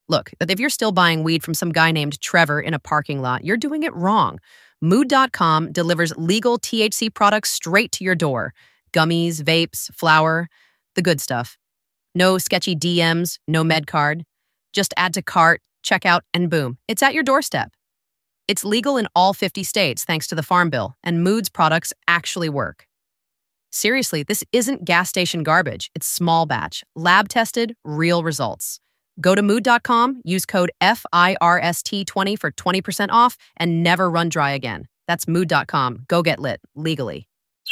Look, if you're still buying weed from some guy named Trevor in a parking lot, you're doing it wrong. Mood.com delivers legal THC products straight to your door. Gummies, vapes, flour, the good stuff. No sketchy DMs, no med card. Just add to cart, check out, and boom, it's at your doorstep. It's legal in all 50 states thanks to the Farm Bill, and Mood's products actually work. Seriously, this isn't gas station garbage. It's small batch, lab tested, real results. Go to mood.com, use code FIRST20 for 20% off, and never run dry again. That's mood.com. Go get lit, legally.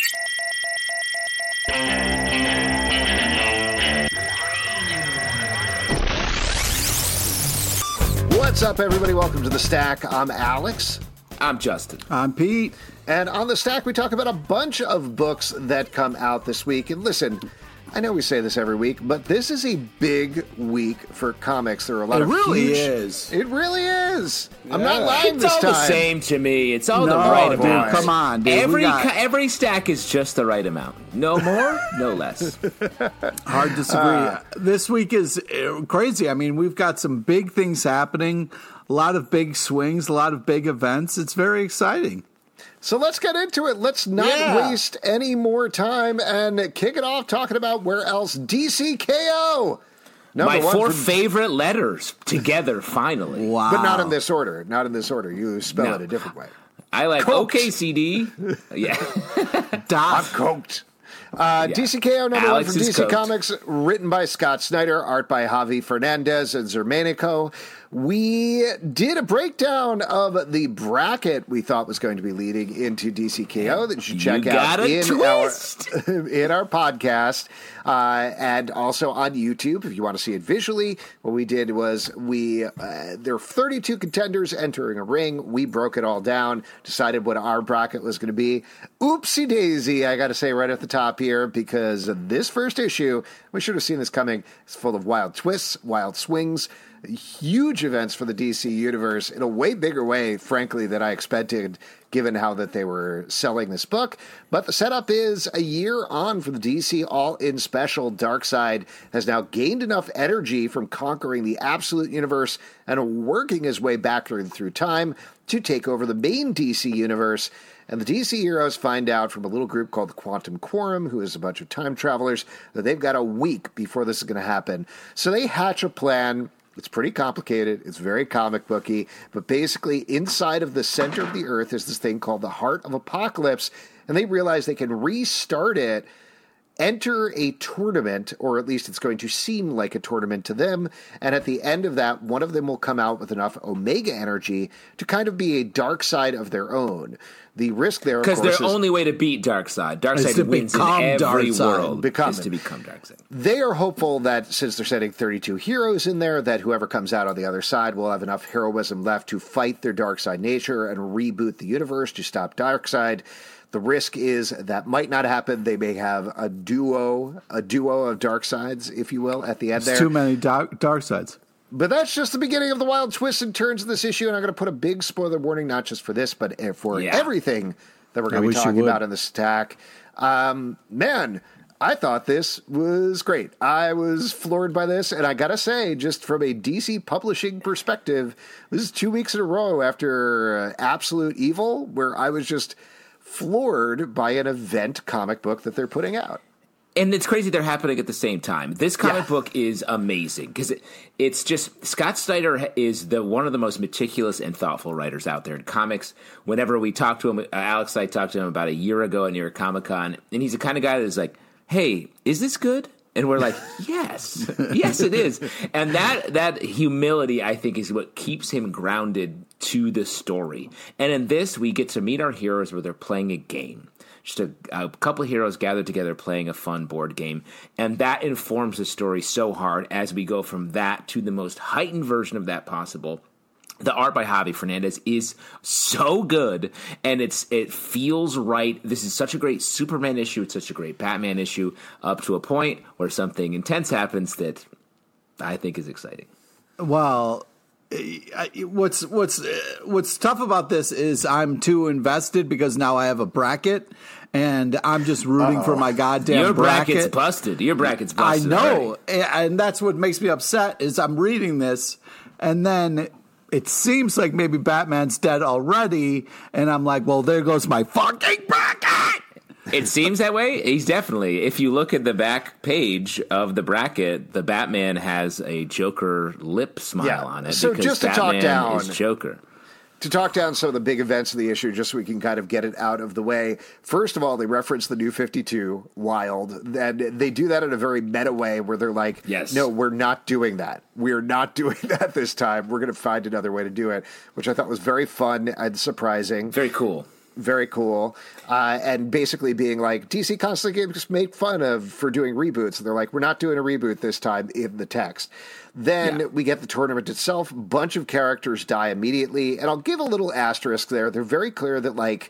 What's up, everybody? Welcome to The Stack. I'm Alex. I'm Justin. I'm Pete. And on The Stack, we talk about a bunch of books that come out this week. And listen, I know we say this every week, but this is a big week for comics. There are a lot of huge... It really is. It really is. Yeah. I'm not lying this time. It's all the same to me. It's all the right amount. Come on, dude. Every stack is just the right amount. No more, no less. Hard disagree. This week is crazy. I mean, we've got some big things happening, a lot of big swings, a lot of big events. It's very exciting. So let's get into it. Let's not waste any more time and kick it off talking about where else DCKO. My four favorite letters together, finally. Wow. But not in this order. Not in this order. You spell it a different way. I like OKCD. Yeah. I'm coked. DCKO number Alex one from DC coked. Comics, written by Scott Snyder, art by Javi Fernandez and Zermanico. We did a breakdown of the bracket we thought was going to be leading into DCKO that you should check out in our podcast and also on YouTube if you want to see it visually. What we did was there are 32 contenders entering a ring. We broke it all down, decided what our bracket was going to be. Oopsie daisy, I got to say right at the top here, because this first issue, we should have seen this coming, is full of wild twists, wild swings, huge events for the DC universe in a way bigger way, frankly, than I expected, given how that they were selling this book. But the setup is a year on for the DC All-In Special. Darkseid has now gained enough energy from conquering the absolute universe and working his way back through time to take over the main DC universe. And the DC heroes find out from a little group called the Quantum Quorum, who is a bunch of time travelers, that they've got a week before this is going to happen. So they hatch a plan. It's pretty complicated. It's very comic booky. But basically, inside of the center of the Earth is this thing called the Heart of Apocalypse. And they realize they can restart it, enter a tournament, or at least it's going to seem like a tournament to them. And at the end of that, one of them will come out with enough Omega energy to kind of be a dark side of their own. The risk there, of course, because their only way to beat Darkseid wins in every world, is to become Darkseid. They are hopeful that since they're setting 32 heroes in there, that whoever comes out on the other side will have enough heroism left to fight their Darkseid nature and reboot the universe to stop Darkseid. The risk is that might not happen. They may have a duo of Darksides, if you will, at the end there. Too many Darksides. But that's just the beginning of the wild twists and turns of this issue, and I'm going to put a big spoiler warning, not just for this, but for everything that we're going to be talking about in the stack. Man, I thought this was great. I was floored by this, and I got to say, just from a DC publishing perspective, this is 2 weeks in a row after Absolute Evil, where I was just floored by an event comic book that they're putting out. And it's crazy they're happening at the same time. This comic book is amazing because it's just Scott Snyder is one of the most meticulous and thoughtful writers out there in comics. Whenever we talk to him, Alex and I talked to him about a year ago at New York Comic Con, and he's the kind of guy that's like, "Hey, is this good?" And we're like, "Yes, yes, it is." And that humility, I think, is what keeps him grounded to the story. And in this, we get to meet our heroes where they're playing a game. Just a couple of heroes gathered together playing a fun board game. And that informs the story so hard as we go from that to the most heightened version of that possible. The art by Javi Fernandez is so good, and it feels right. This is such a great Superman issue. It's such a great Batman issue, up to a point where something intense happens that I think is exciting. Well, what's tough about this is I'm too invested because now I have a bracket and I'm just rooting for my goddamn Your bracket. Your bracket's busted. I know, and that's what makes me upset is I'm reading this And then it seems like maybe Batman's dead already, and I'm like, well, there goes my fucking bracket! It seems that way. He's definitely. If you look at the back page of the bracket, the Batman has a Joker lip smile on it. So because just to Batman talk down, is Joker. To talk down some of the big events of the issue, just so we can kind of get it out of the way. First of all, they reference the New 52, Wild. And they do that in a very meta way where they're like, yes. No, we're not doing that. We're not doing that this time. We're going to find another way to do it, which I thought was very fun and surprising. Very cool. Very cool. And basically being like, DC constantly gets made fun of for doing reboots. And they're like, we're not doing a reboot this time in the text. Then we get the tournament itself. Bunch of characters die immediately. And I'll give a little asterisk there. They're very clear that like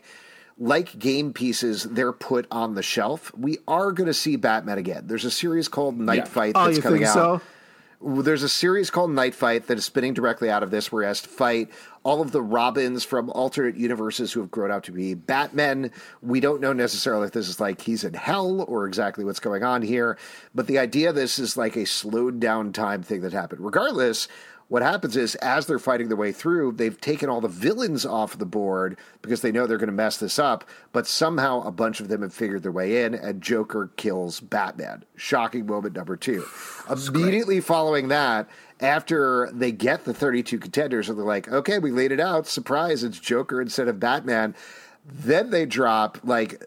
game pieces, they're put on the shelf. We are going to see Batman again. There's a series called Night Fight that's coming out. So? There's a series called Night Fight that is spinning directly out of this, where he has to fight all of the Robins from alternate universes who have grown up to be Batmen. We don't know necessarily if this is like he's in hell or exactly what's going on here, but the idea of this is like a slowed down time thing that happened. Regardless, what happens is as they're fighting their way through, they've taken all the villains off the board because they know they're going to mess this up, but somehow a bunch of them have figured their way in, and Joker kills Batman. Shocking moment number 2. Immediately following that, after they get the 32 contenders, and they're like, okay, we laid it out. Surprise, it's Joker instead of Batman. Then they drop, like,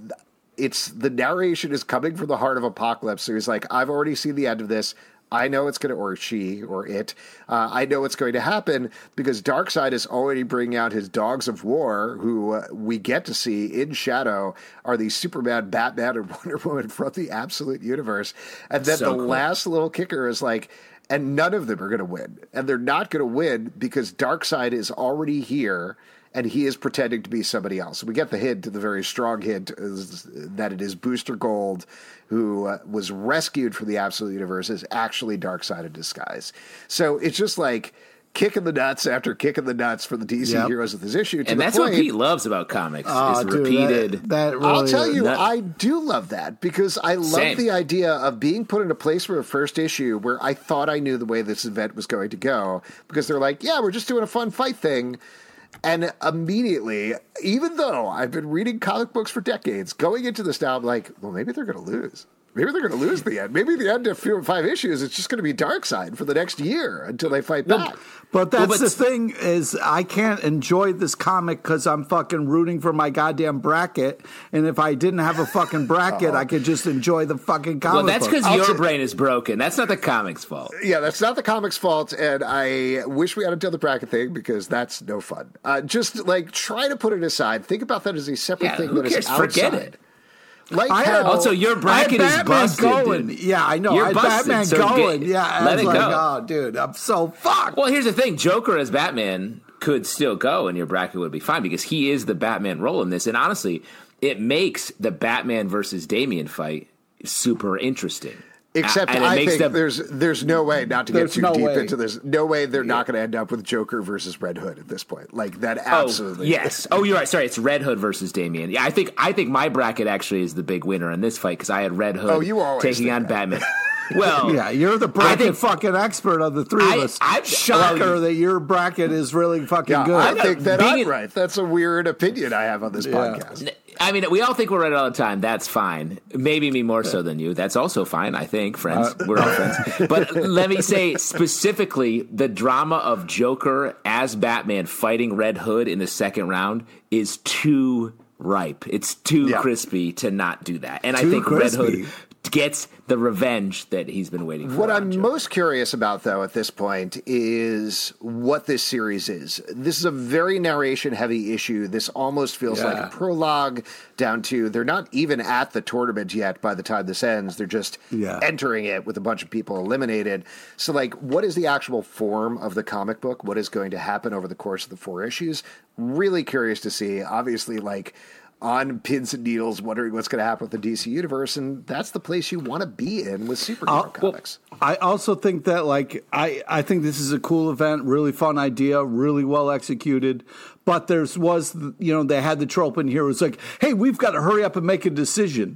it's the narration is coming from the heart of Apocalypse. So he's like, I've already seen the end of this. I know it's going to, or she, or it, I know what's going to happen because Darkseid is already bringing out his dogs of war, who we get to see in shadow are the Superman, Batman, and Wonder Woman from the Absolute Universe. And then so the cool. last little kicker is like, and none of them are going to win. And they're not going to win because Darkseid is already here, and he is pretending to be somebody else. We get the hint, the very strong hint, that it is Booster Gold, who was rescued from the Absolute Universe, is actually Darkseid in disguise. So it's just like kicking the nuts after kicking the nuts for the DC heroes of this issue. And that's what Pete loves about comics, is repeated. That really I'll tell you, I do love that because I love the idea of being put in a place for a first issue where I thought I knew the way this event was going to go because they're like, yeah, we're just doing a fun fight thing. And immediately, even though I've been reading comic books for decades, going into this now, I'm like, well, maybe they're going to lose. Maybe they're going to lose the end. Maybe the end of 5 issues, it's just going to be Darkseid for the next year until they fight back. But that's the thing is I can't enjoy this comic because I'm fucking rooting for my goddamn bracket. And if I didn't have a fucking bracket, I could just enjoy the fucking comic. Well, that's because your brain is broken. That's not the comic's fault. Yeah, that's not the comic's fault. And I wish we hadn't done the bracket thing because that's no fun. Just like try to put it aside. Think about that as a separate thing that is outside. Forget it. Like also, your bracket is busted. Going. Yeah, I know. You're busted, Batman so going. Yeah, let it like, go. Oh, dude, I'm so fucked. Well, here's the thing: Joker as Batman could still go, and your bracket would be fine because he is the Batman role in this. And honestly, it makes the Batman versus Damian fight super interesting. Except I think there's no way, not to get too deep into this, no way they're not going to end up with Joker versus Red Hood at this point. Like that absolutely. Yes. Oh, you're right. Sorry, it's Red Hood versus Damian. Yeah, I think my bracket actually is the big winner in this fight because I had Red Hood taking on Batman. Well, yeah, you're the bracket fucking expert of the three of us. I'm shocker that your bracket is really fucking good. I think that I'm right. That's a weird opinion I have on this podcast. I mean, we all think we're right all the time. That's fine. Maybe me more so than you. That's also fine, I think, friends. We're all friends. But let me say specifically, the drama of Joker as Batman fighting Red Hood in the second round is too ripe. It's too crispy to not do that. And I think Red Hood gets the revenge that he's been waiting for. What I'm most curious about, though, at this point is what this series is. This is a very narration-heavy issue. This almost feels like a prologue down to they're not even at the tournament yet by the time this ends. They're just entering it with a bunch of people eliminated. So, like, what is the actual form of the comic book? What is going to happen over the course of the 4 issues? Really curious to see. Obviously, like, on pins and needles, wondering what's going to happen with the DC universe, and that's the place you want to be in with superhero comics. I also think that, like, I think this is a cool event, really fun idea, really well executed. But they had the trope in here. It was like, hey, we've got to hurry up and make a decision.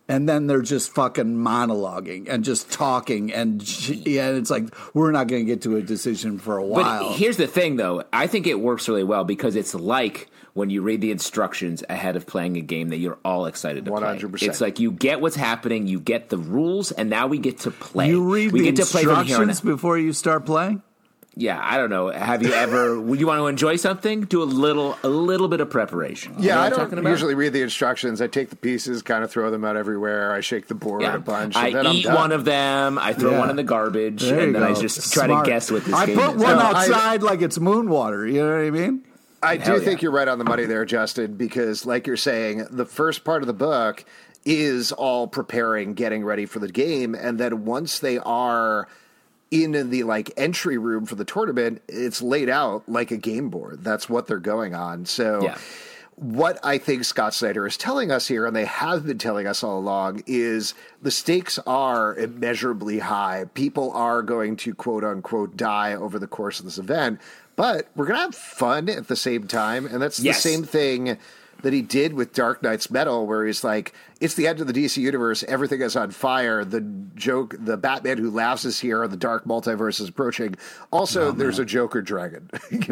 And then they're just fucking monologuing and just talking. And it's like, we're not going to get to a decision for a while. But here's the thing, though. I think it works really well because it's like when you read the instructions ahead of playing a game that you're all excited to 100%. play. It's like you get what's happening, you get the rules, and now we get to play. You read we the get to play from here on instructions before you start playing? Yeah, I don't know. Have you ever? Would you want to enjoy something? Do a little bit of preparation. Yeah, you know I don't usually read the instructions. I take the pieces, kind of throw them out everywhere. I shake the board a bunch. I and then eat one of them. I throw one in the garbage, and then I just try to guess what this game is. I put one outside like it's moon water. You know what I mean? I do think you're right on the money there, Justin, because like you're saying, the first part of the book is all preparing, getting ready for the game, and then once they are in the like entry room for the tournament, it's laid out like a game board. That's what they're going on. So what I think Scott Snyder is telling us here, and they have been telling us all along, is the stakes are immeasurably high. People are going to quote unquote die over the course of this event, but we're going to have fun at the same time. And that's the same thing that he did with Dark Knight's Metal, where he's like, it's the end of the DC universe, everything is on fire, the Batman who laughs is here, the dark multiverse is approaching. Also, there's a Joker dragon,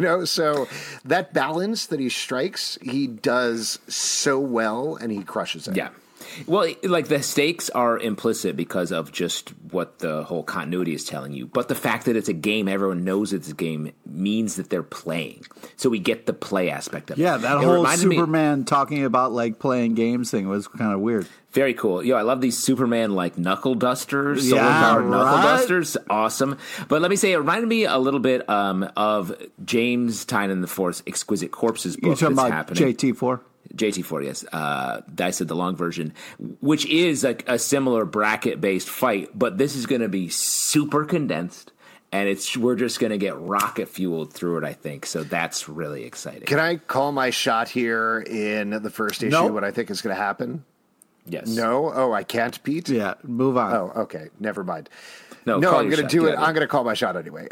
so that balance that he strikes, he does so well, and he crushes it. Yeah. Well, like the stakes are implicit because of just what the whole continuity is telling you. But the fact that it's a game, everyone knows it's a game, means that they're playing. So we get the play aspect of it. Yeah, that whole Superman talking about like playing games thing was kind of weird. Very cool. I love these Superman like knuckle dusters, solar-powered knuckle dusters. Awesome. But let me say, it reminded me a little bit of James Tynion IV's Exquisite Corpses book. You're talking about happening. JT4? JT4, yes. I said the long version, which is like a similar bracket-based fight, but this is going to be super condensed, and we're just going to get rocket fueled through it, I think. So that's really exciting. Can I call my shot here in the first issue? What I think is going to happen? Yes. No? Oh, I can't, Pete? Yeah, move on. Oh, okay. Never mind. No, I'm going to do it. I'm going to call my shot anyway.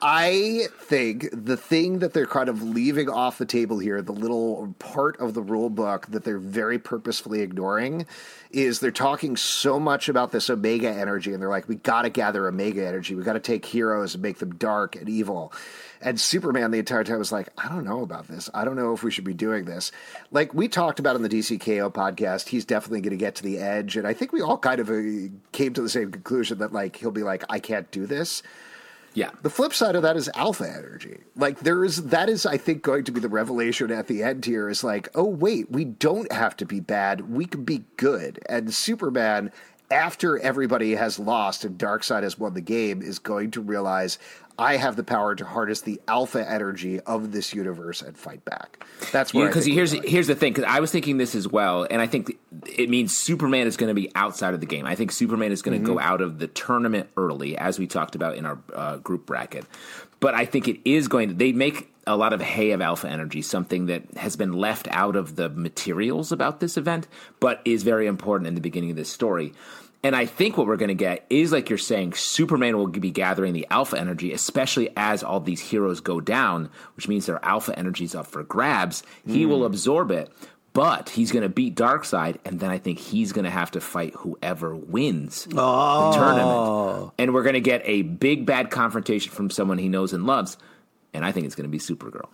I think the thing that they're kind of leaving off the table here, the little part of the rule book that they're very purposefully ignoring, is they're talking so much about this Omega energy, and they're like, we got to gather Omega energy. We got to take heroes and make them dark and evil. And Superman the entire time was like, I don't know about this. I don't know if we should be doing this. Like we talked about in the DCKO podcast, he's definitely going to get to the edge. And I think we all kind of came to the same conclusion that like he'll be like, I can't do this. Yeah. The flip side of that is alpha energy. Like that is, I think, going to be the revelation at the end here is like, oh, wait, we don't have to be bad. We can be good. And Superman, after everybody has lost and Darkseid has won the game, is going to realize I have the power to harness the alpha energy of this universe and fight back. That's what because here's the thing. Because I was thinking this as well, and I think it means Superman is going to be outside of the game. I think Superman is going to go out of the tournament early, as we talked about in our group bracket. But I think it is going to. They make a lot of hay of alpha energy, something that has been left out of the materials about this event, but is very important in the beginning of this story. And I think what we're going to get is, like you're saying, Superman will be gathering the alpha energy, especially as all these heroes go down, which means their alpha energy is up for grabs. He will absorb it, but he's going to beat Darkseid, and then I think he's going to have to fight whoever wins the tournament. And we're going to get a big bad confrontation from someone he knows and loves, and I think it's going to be Supergirl.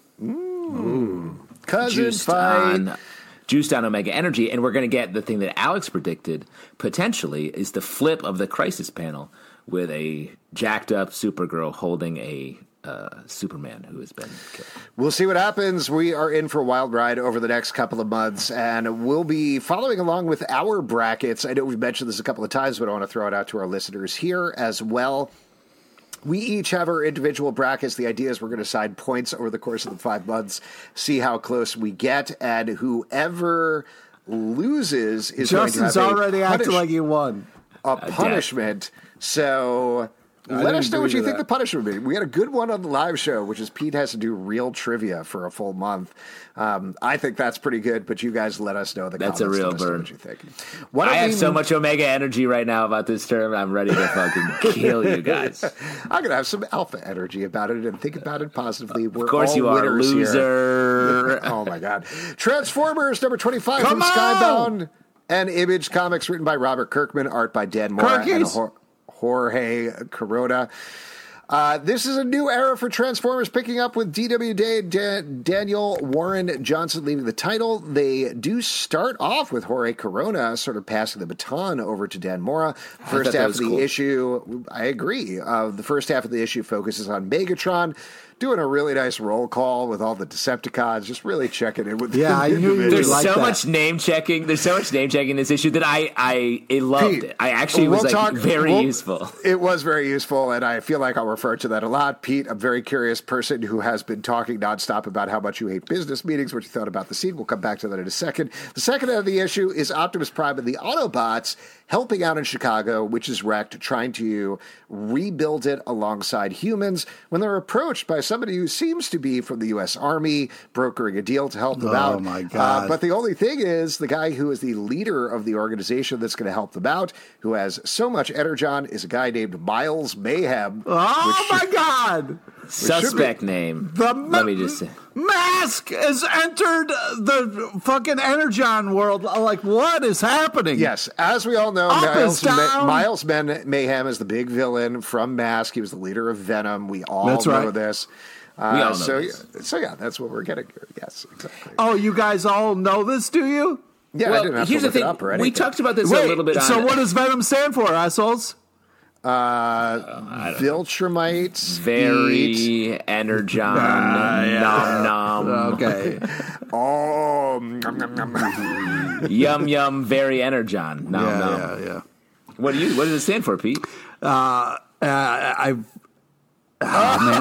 Cousin fight. Juiced on Omega Energy, and we're going to get the thing that Alex predicted, potentially, is the flip of the Crisis panel with a jacked up Supergirl holding a Superman who has been killed. We'll see what happens. We are in for a wild ride over the next couple of months, and we'll be following along with our brackets. I know we've mentioned this a couple of times, but I want to throw it out to our listeners here as well. We each have our individual brackets. The idea is we're going to assign points over the course of the 5 months, see how close we get, and whoever loses is Justin's going to have already acting like he won. A punishment. So let us know what you think the punishment would be. We had a good one on the live show, which is Pete has to do real trivia for a full month. I think that's pretty good, but you guys let us know the comments. That's a real burn. What you think. I have so much Omega energy right now about this term. I'm ready to fucking kill you guys. I'm going to have some alpha energy about it and think about it positively. We're of course all you are, loser. Oh, my God. Transformers, number 25 from Skybound. And Image Comics written by Robert Kirkman, art by Dan Mora and Jorge Corona. This is a new era for Transformers, picking up with D.W. Daniel Warren Johnson leading the title. They do start off with Jorge Corona sort of passing the baton over to Dan Mora. First half of the issue, I agree. The first half of the issue focuses on Megatron, doing a really nice roll call with all the Decepticons, just really checking in with them. I knew you There's like so that. much name checking. There's so much name checking in this issue that I loved Pete, it. I actually was very useful. It was very useful, and I feel like I'll refer to that a lot. Pete, a very curious person who has been talking nonstop about how much you hate business meetings, what you thought about the scene. We'll come back to that in a second. The second half of the issue is Optimus Prime and the Autobots helping out in Chicago, which is wrecked, trying to rebuild it alongside humans when they're approached by somebody who seems to be from the U.S. Army, brokering a deal to help them out. Oh, my God. But the only thing is, the guy who is the leader of the organization that's going to help them out, who has so much energon, is a guy named Miles Mayhem. Oh, my God. Suspect name. Let me just say. Mask has entered the fucking Energon world. Like, what is happening? Yes, as we all know, Miles Mayhem is the big villain from Mask. He was the leader of Venom. We all know this. We all know so this. that's what we're getting here. Yes, exactly. Oh, you guys all know this, do you? Yeah, I didn't have to look it up or anything. We talked about this a little bit. So what does Venom stand for, assholes? Viltrumites. Very energon. Nom nom. Okay. Oh, Yum yum. Very energon. Nom nom. Yeah. What does it stand for, Pete? Man. Wait.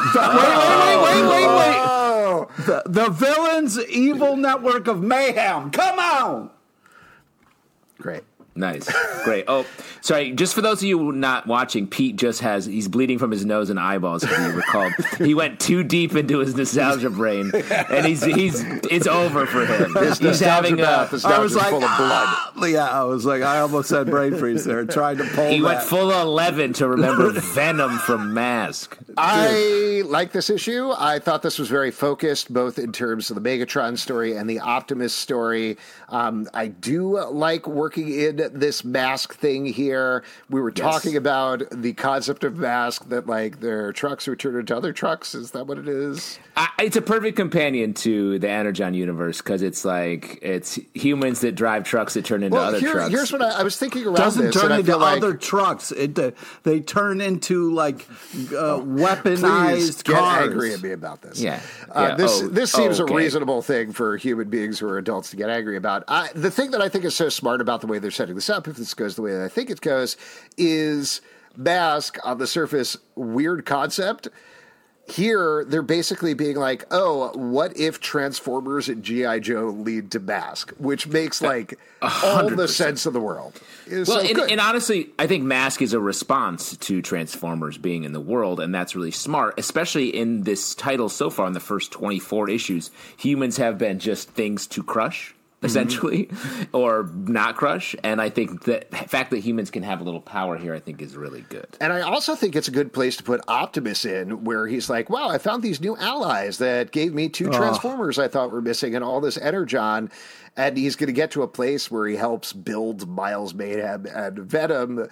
Oh. The villain's evil network of mayhem. Come on. Great. Nice. Great. Oh, sorry. Just for those of you not watching, Pete he's bleeding from his nose and eyeballs, if you recall. He went too deep into his nostalgia brain, and it's over for him. He's having I was like, full of blood. Yeah, I was like, I almost had brain freeze there, trying to pull He that. went full 11 to remember Venom from Mask. I like this issue. I thought this was very focused, both in terms of the Megatron story and the Optimus story. I do like working in this Mask thing here. We were talking about the concept of Mask, that like their trucks would turn into other trucks. Is that what it is? It's a perfect companion to the Energon universe, because it's humans that drive trucks that turn into other trucks. Here's what I was thinking around Doesn't this. turn and into I feel other trucks. They turn into like weaponized please get cars. angry at me about this. Yeah. This seems okay. a reasonable thing for human beings who are adults to get angry about. The thing that I think is so smart about the way they're setting this up, if this goes the way that I think it goes, is Mask, on the surface, weird concept. Here, they're basically being like, oh, what if Transformers and G.I. Joe lead to Mask? Which makes, like, 100%. all the sense of the world. And honestly, I think Mask is a response to Transformers being in the world, and that's really smart, especially in this title so far in the first 24 issues. Humans have been just things to crush, essentially, or not crush. And I think the fact that humans can have a little power here, I think, is really good. And I also think it's a good place to put Optimus in, where he's like, wow, I found these new allies that gave me 2 Transformers I thought were missing and all this Energon. And he's going to get to a place where he helps build Miles Mayhem and Venom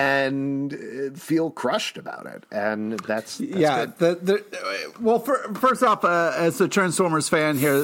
and feel crushed about it. And that's good. Well, first off, as a Transformers fan here,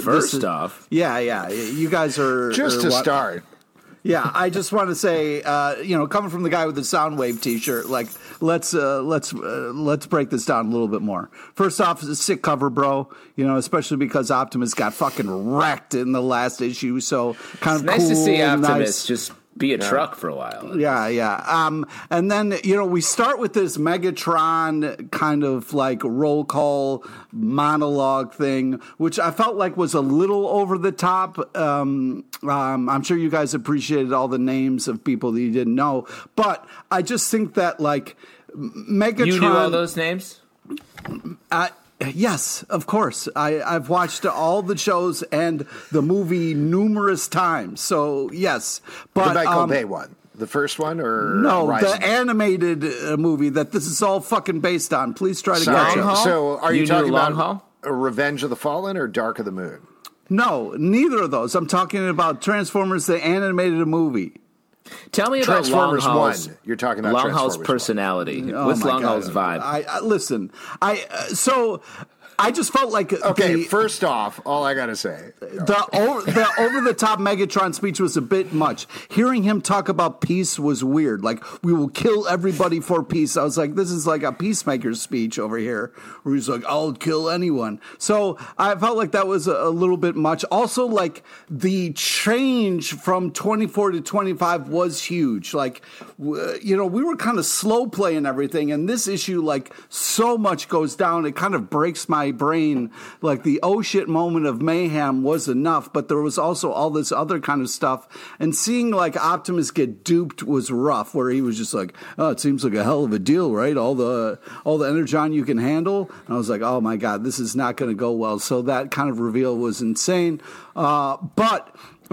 you guys are just to start. Yeah, I just want to say, coming from the guy with the Soundwave T-shirt, like let's break this down a little bit more. First off, it's a sick cover, bro. Especially because Optimus got fucking wrecked in the last issue. So kind of nice cool, to see Optimus nice. just be a truck for a while. Yeah. And then, we start with this Megatron kind of like roll call monologue thing, which I felt like was a little over the top. I'm sure you guys appreciated all the names of people that you didn't know, but I just think that like Megatron. You knew all those names? Yes, of course. I've watched all the shows and the movie numerous times. So yes, but the Michael Bay one, the first one, or no, Rising? The animated movie that this is all fucking based on. Please try to Sorry. catch up. So, are you talking Long about Haul? Revenge of the Fallen or Dark of the Moon? No, neither of those. I'm talking about Transformers, the animated movie. Tell me about Transformers Longhaul's, 1. You're talking about Longhaul's Transformers personality. Oh What's my Longhaul's God. vibe? Listen. I just felt like Okay, first off, all I got to say. the over-the-top Megatron speech was a bit much. Hearing him talk about peace was weird. Like, we will kill everybody for peace. I was like, this is like a peacemaker speech over here, where he's like, I'll kill anyone. So I felt like that was a little bit much. Also, like, the change from 24 to 25 was huge. Like, we were kind of slow playing everything, and this issue, like, so much goes down. It kind of breaks my brain. Like, the oh shit moment of mayhem was enough, but there was also all this other kind of stuff, and seeing like Optimus get duped was rough, where he was just like, oh, it seems like a hell of a deal, right? All the energon you can handle. And I was like, oh my God, this is not going to go well. So that kind of reveal was insane. But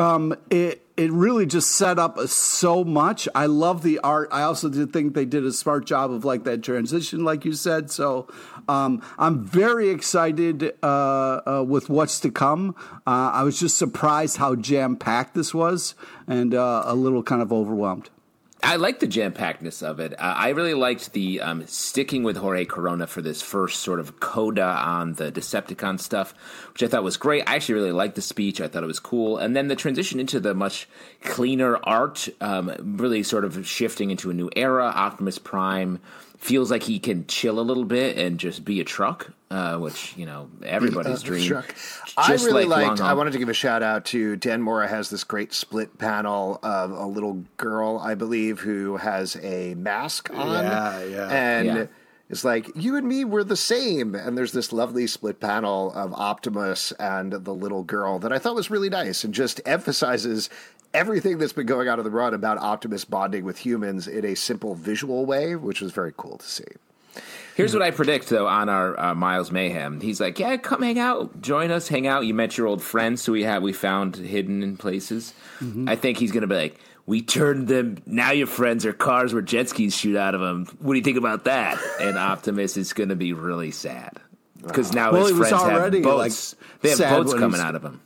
it really just set up so much. I love the art. I also did think they did a smart job of like that transition, like you said. So I'm very excited with what's to come. I was just surprised how jam-packed this was, and a little kind of overwhelmed. I like the jam-packedness of it. I really liked the sticking with Jorge Corona for this first sort of coda on the Decepticon stuff, which I thought was great. I actually really liked the speech. I thought it was cool. And then the transition into the much cleaner art, really sort of shifting into a new era. Optimus Prime feels like he can chill a little bit and just be a truck, which, everybody's dream. I really liked, I wanted to give a shout out to Dan Mora has this great split panel of a little girl, I believe, who has a mask on. And it's like, you and me, we're the same. And there's this lovely split panel of Optimus and the little girl that I thought was really nice and just emphasizes everything that's been going on in the run about Optimus bonding with humans in a simple visual way, which was very cool to see. Here's what I predict, though, on our Miles Mayhem. He's like, yeah, come hang out. Join us, hang out. You met your old friends who we found hidden in places. Mm-hmm. I think he's going to be like, we turned them, now your friends are cars where jet skis shoot out of them. What do you think about that? And Optimus is going to be really sad. Because now his friends have boats. They have boats coming out of him.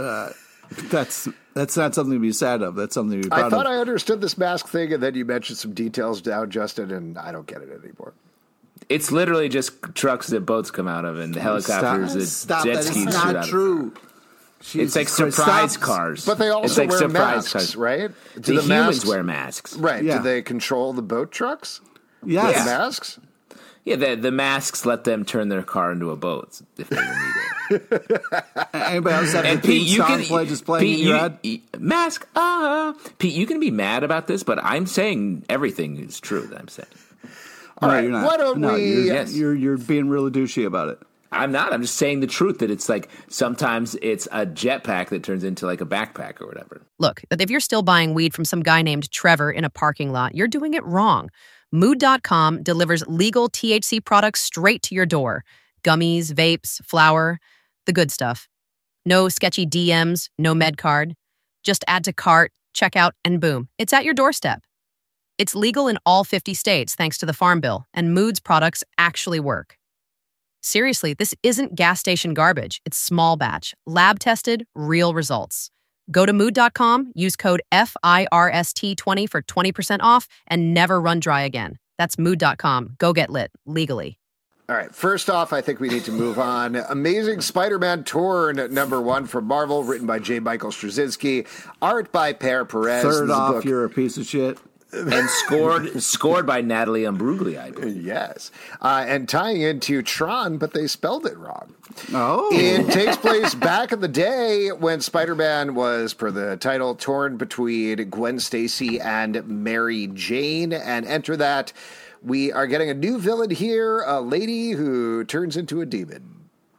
That's not something to be sad of. That's something to be proud of. I thought I understood this mask thing, and then you mentioned some details down, Justin, and I don't get it anymore. It's literally just trucks that boats come out of, and helicopters that jet skis shoot out of. That's not true. It's like surprise cars. But they also wear masks, right? Do the humans wear masks? Right. Yeah. Do they control the boat trucks? Yes. The masks? Yeah, the masks let them turn their car into a boat if they need it. Anybody else have the Pete, you can just playing in your head? Mask, Pete, you can be mad about this, but I'm saying everything is true that I'm saying. All right, you're not. Why don't we? You're being really douchey about it. I'm not. I'm just saying the truth that it's like sometimes it's a jetpack that turns into like a backpack or whatever. Look, if you're still buying weed from some guy named Trevor in a parking lot, you're doing it wrong. Mood.com delivers legal THC products straight to your door. Gummies, vapes, flour, the good stuff. No sketchy DMs, no med card. Just add to cart, checkout, and boom, it's at your doorstep. It's legal in all 50 states thanks to the Farm Bill, and Mood's products actually work. Seriously, this isn't gas station garbage. It's small batch, lab-tested, real results. Go to Mood.com, use code FIRST20 for 20% off, and never run dry again. That's Mood.com. Go get lit, legally. All right, first off, I think we need to move on. Amazing Spider-Man Torn, #1 from Marvel, written by J. Michael Straczynski, art by Per Perez. Third off, you're a piece of shit. And scored by Natalie Imbruglia, I believe. Yes. And tying into Tron, but they spelled it wrong. Oh. It takes place back in the day when Spider-Man was, per the title, torn between Gwen Stacy and Mary Jane. And enter that, we are getting a new villain here, a lady who turns into a demon.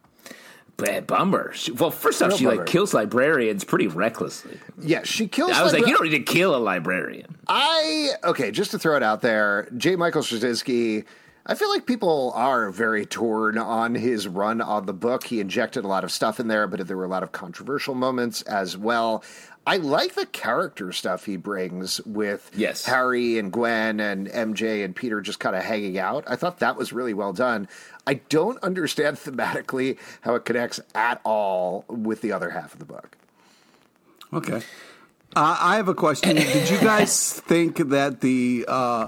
Bummer. Well, first off, she kills librarians pretty recklessly. Yes, she kills. I was like, you don't need to kill a librarian. Okay, just to throw it out there, J. Michael Straczynski, I feel like people are very torn on his run on the book. He injected a lot of stuff in there, but there were a lot of controversial moments as well. I like the character stuff he brings with Harry and Gwen and MJ and Peter just kind of hanging out. I thought that was really well done. I don't understand thematically how it connects at all with the other half of the book. Okay. I have a question. Did you guys think that the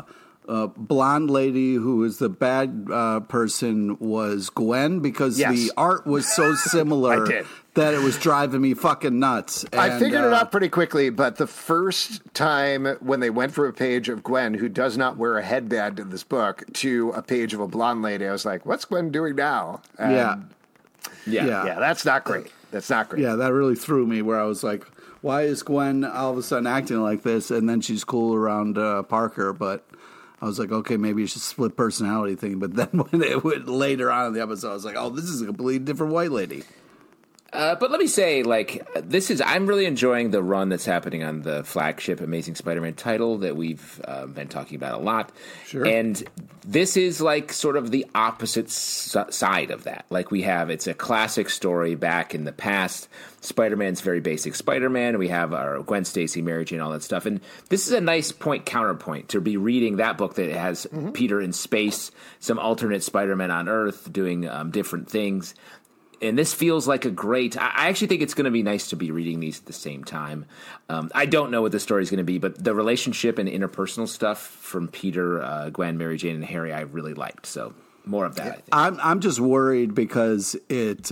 blonde lady who was the bad person was Gwen? Because the art was so similar that it was driving me fucking nuts. And I figured it out pretty quickly, but the first time when they went from a page of Gwen, who does not wear a headband in this book, to a page of a blonde lady, I was like, what's Gwen doing now? And yeah, that's not great. That's not great. Yeah, that really threw me, where I was like, why is Gwen all of a sudden acting like this? And then she's cool around Parker, but I was like, okay, maybe it's just a split personality thing. But then when it went later on in the episode, I was like, oh, this is a completely different white lady. But let me say, I'm really enjoying the run that's happening on the flagship Amazing Spider-Man title that we've been talking about a lot. Sure. And this is sort of the opposite side of that. It's a classic story back in the past. Spider-Man's very basic Spider-Man. We have our Gwen Stacy, Mary Jane, all that stuff. And this is a nice counterpoint to be reading that book that has Peter in space, some alternate Spider-Man on Earth doing different things. And this feels like a great... I actually think it's going to be nice to be reading these at the same time. I don't know what the story is going to be, but the relationship and interpersonal stuff from Peter, Gwen, Mary Jane, and Harry I really liked. So more of that, I think. I'm just worried because it...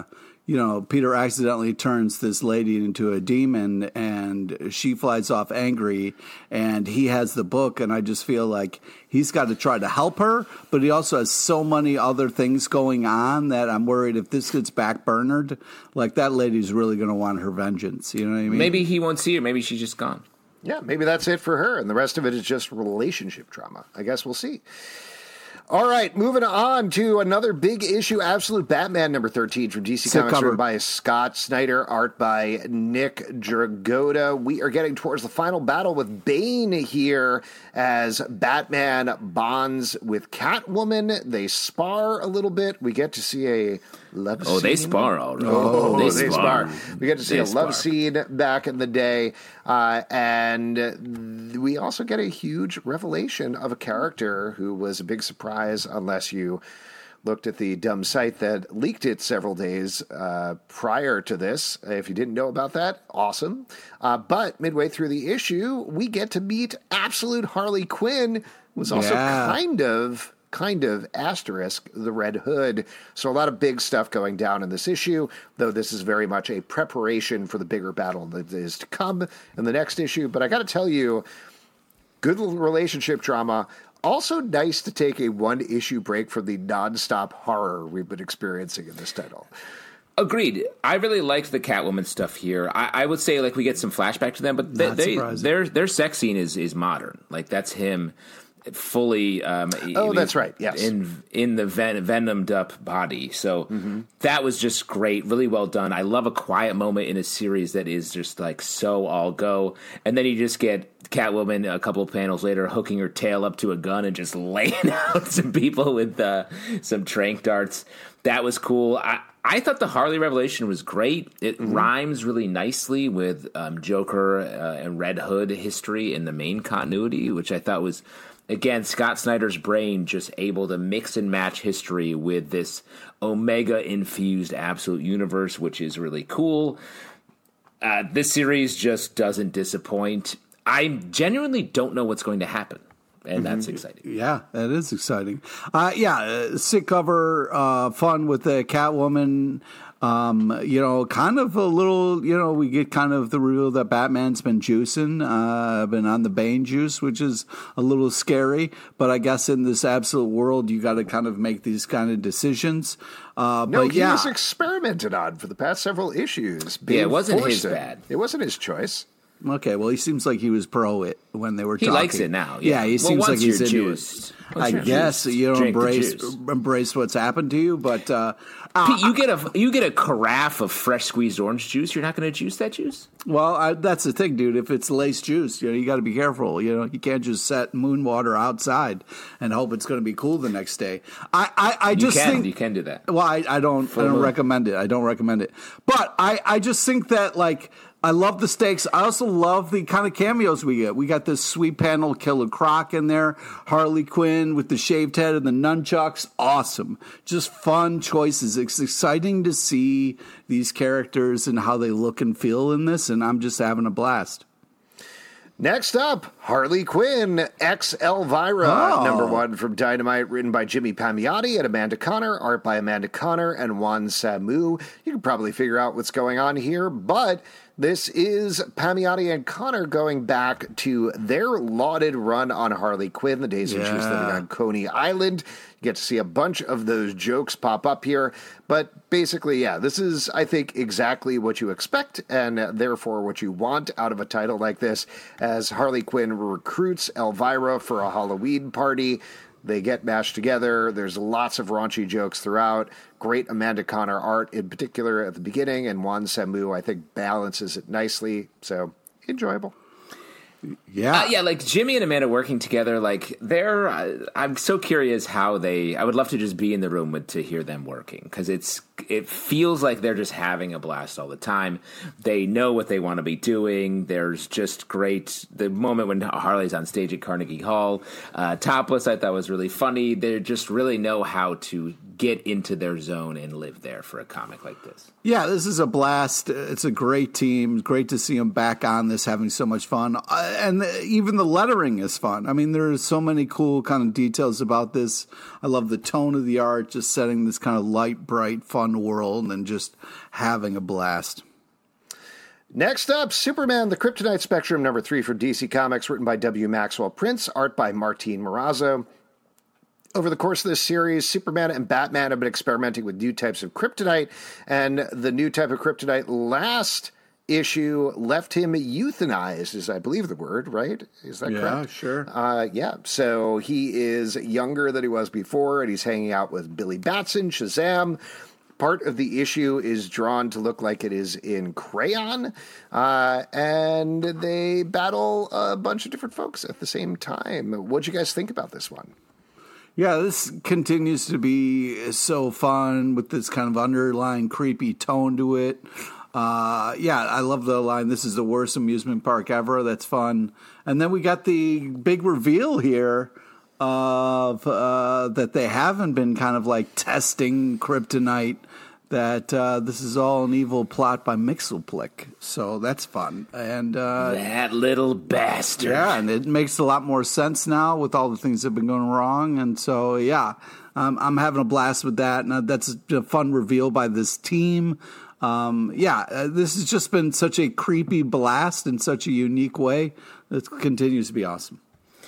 Peter accidentally turns this lady into a demon, and she flies off angry, and he has the book, and I just feel like he's got to try to help her, but he also has so many other things going on that I'm worried if this gets backburnered, that lady's really going to want her vengeance. You know what I mean? Maybe he won't see her. Maybe she's just gone. Yeah, maybe that's it for her, and the rest of it is just relationship drama. I guess we'll see. All right, moving on to another big issue, Absolute Batman number 13 from DC Comics, written by Scott Snyder, art by Nick Dragotta. We are getting towards the final battle with Bane here as Batman bonds with Catwoman. They spar a little bit. We get to see a love scene. Oh, they spar all right. Oh, they spar. We get to see a love scene back in the day. And we also get a huge revelation of a character who was a big surprise unless you looked at the dumb site that leaked it several days prior to this. If you didn't know about that, awesome. But midway through the issue, we get to meet Absolute Harley Quinn, who was also kind of asterisk the Red Hood. So a lot of big stuff going down in this issue, though this is very much a preparation for the bigger battle that is to come in the next issue. But I got to tell you, good relationship drama. Also nice to take a one-issue break from the nonstop horror we've been experiencing in this title. Agreed. I really liked the Catwoman stuff here. I would say we get some flashback to them, but their sex scene is modern. That's him fully that's right, yes, in the venomed up body. So that was just great, really well done. I love a quiet moment in a series that is just so all go, and then you just get Catwoman a couple of panels later hooking her tail up to a gun and just laying out some people with some tranq darts. That was cool. I thought the Harley revelation was great. It rhymes really nicely with Joker and Red Hood history in the main continuity, which I thought was, again, Scott Snyder's brain just able to mix and match history with this Omega-infused Absolute universe, which is really cool. This series just doesn't disappoint. I genuinely don't know what's going to happen, and that's exciting. Yeah, that is exciting. Sick cover, fun with the Catwoman. Kind of a little, we get kind of the reveal that Batman's been juicing, been on the Bane juice, which is a little scary. But I guess in this absolute world, you got to kind of make these kind of decisions. He was experimented on for the past several issues. It wasn't his bad. It wasn't his choice. Okay, well, he seems like he was pro it when they were talking. He likes it now. Yeah, he seems like he's into it. I guess, embrace what's happened to you. But Pete, you get a carafe of fresh squeezed orange juice. You're not going to juice that juice? Well, that's the thing, dude. If it's lace juice, you got to be careful. You can't just set moon water outside and hope it's going to be cool the next day. I just think you can do that. Well, I don't recommend it. I don't recommend it. But I just think that, like, I love the stakes. I also love the kind of cameos we get. We got this sweet panel Killer Croc in there, Harley Quinn with the shaved head and the nunchucks. Awesome. Just fun choices. It's exciting to see these characters and how they look and feel in this, and I'm just having a blast. Next up, Harley Quinn, X Elvira, #1 from Dynamite, written by Jimmy Palmiotti and Amanda Conner, art by Amanda Conner and Juan Samu. You can probably figure out what's going on here, but this is Palmiotti and Conner going back to their lauded run on Harley Quinn, the days when she was living on Coney Island. You get to see a bunch of those jokes pop up here. But basically, this is, I think, exactly what you expect and therefore what you want out of a title like this, as Harley Quinn recruits Elvira for a Halloween party. They get mashed together. There's lots of raunchy jokes throughout. Great Amanda Conner art, in particular at the beginning, and Juan Samu, I think, balances it nicely. So, enjoyable. Yeah, like Jimmy and Amanda working together, like I'm so curious how I would love to just be in the room to hear them working, because it feels like they're just having a blast all the time. They know what they want to be doing. There's just the moment when Harley's on stage at Carnegie Hall, topless, I thought was really funny. They just really know how to get into their zone and live there for a comic like this. Yeah, this is a blast. It's a great team. Great to see them back on this, having so much fun. And even the lettering is fun. I mean, there's so many cool kind of details about this. I love the tone of the art, just setting this kind of light, bright, fun world and just having a blast. Next up, Superman, the Kryptonite Spectrum, #3 for DC Comics, written by W. Maxwell Prince, art by Martin Morazzo. Over the course of this series, Superman and Batman have been experimenting with new types of kryptonite, and the new type of kryptonite last issue left him euthanized, is I believe the word, right? Is that correct? Yeah, sure. So he is younger than he was before, and he's hanging out with Billy Batson, Shazam. Part of the issue is drawn to look like it is in crayon, and they battle a bunch of different folks at the same time. What'd you guys think about this one? Yeah, this continues to be so fun with this kind of underlying creepy tone to it. I love the line, "This is the worst amusement park ever." That's fun. And then we got the big reveal here of that they haven't been kind of like testing kryptonite, that this is all an evil plot by Mxyzptlk. So that's fun. And that little bastard. Yeah, and it makes a lot more sense now with all the things that have been going wrong. And so, I'm having a blast with that. And that's a fun reveal by this team. This has just been such a creepy blast in such a unique way. It continues to be awesome.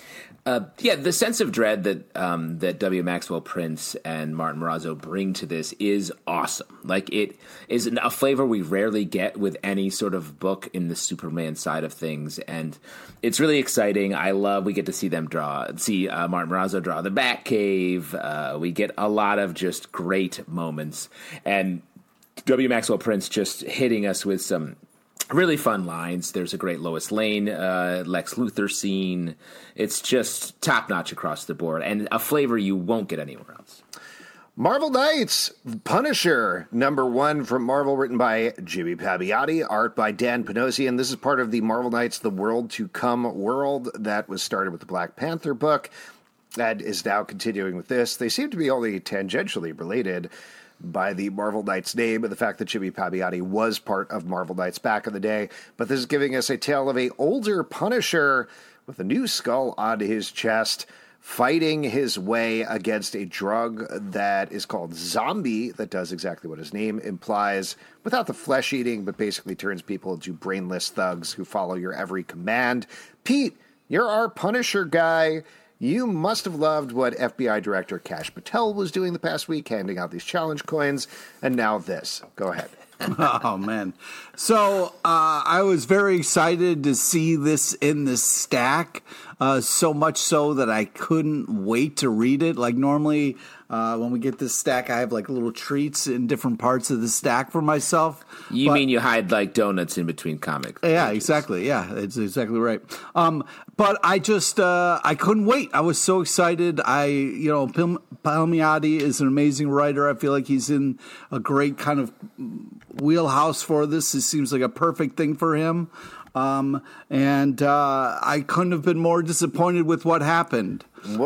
The sense of dread that W. Maxwell Prince and Martin Morazzo bring to this is awesome. Like, it is a flavor we rarely get with any sort of book in the Superman side of things, and it's really exciting. We get to see them see Martin Morazzo draw the Batcave. We get a lot of just great moments, and W. Maxwell Prince just hitting us with some really fun lines. There's a great Lois Lane, Lex Luthor scene. It's just top-notch across the board, and a flavor you won't get anywhere else. Marvel Knights, Punisher, #1 from Marvel, written by Jimmy Palmiotti, art by Dan Panosian. This is part of the Marvel Knights, The World to Come world that was started with the Black Panther book. That is now continuing with this. They seem to be only tangentially related by the Marvel Knights name and the fact that Jimmy Palmiotti was part of Marvel Knights back in the day. But this is giving us a tale of a older Punisher with a new skull on his chest, fighting his way against a drug that is called Zombie, that does exactly what his name implies, without the flesh eating, but basically turns people into brainless thugs who follow your every command. Pete, you're our Punisher guy. You must have loved what FBI Director Kash Patel was doing the past week, handing out these challenge coins, and now this. Go ahead. Oh, man. So I was very excited to see this in the stack. so much so that I couldn't wait to read it. Like normally when we get this stack, I have like little treats in different parts of the stack for myself. You mean you hide like donuts in between comics? Yeah, exactly. Yeah, it's exactly right. But I just I couldn't wait. I was so excited. Palmiotti is an amazing writer. I feel like he's in a great kind of wheelhouse for this. It seems like a perfect thing for him. And I couldn't have been more disappointed with what happened.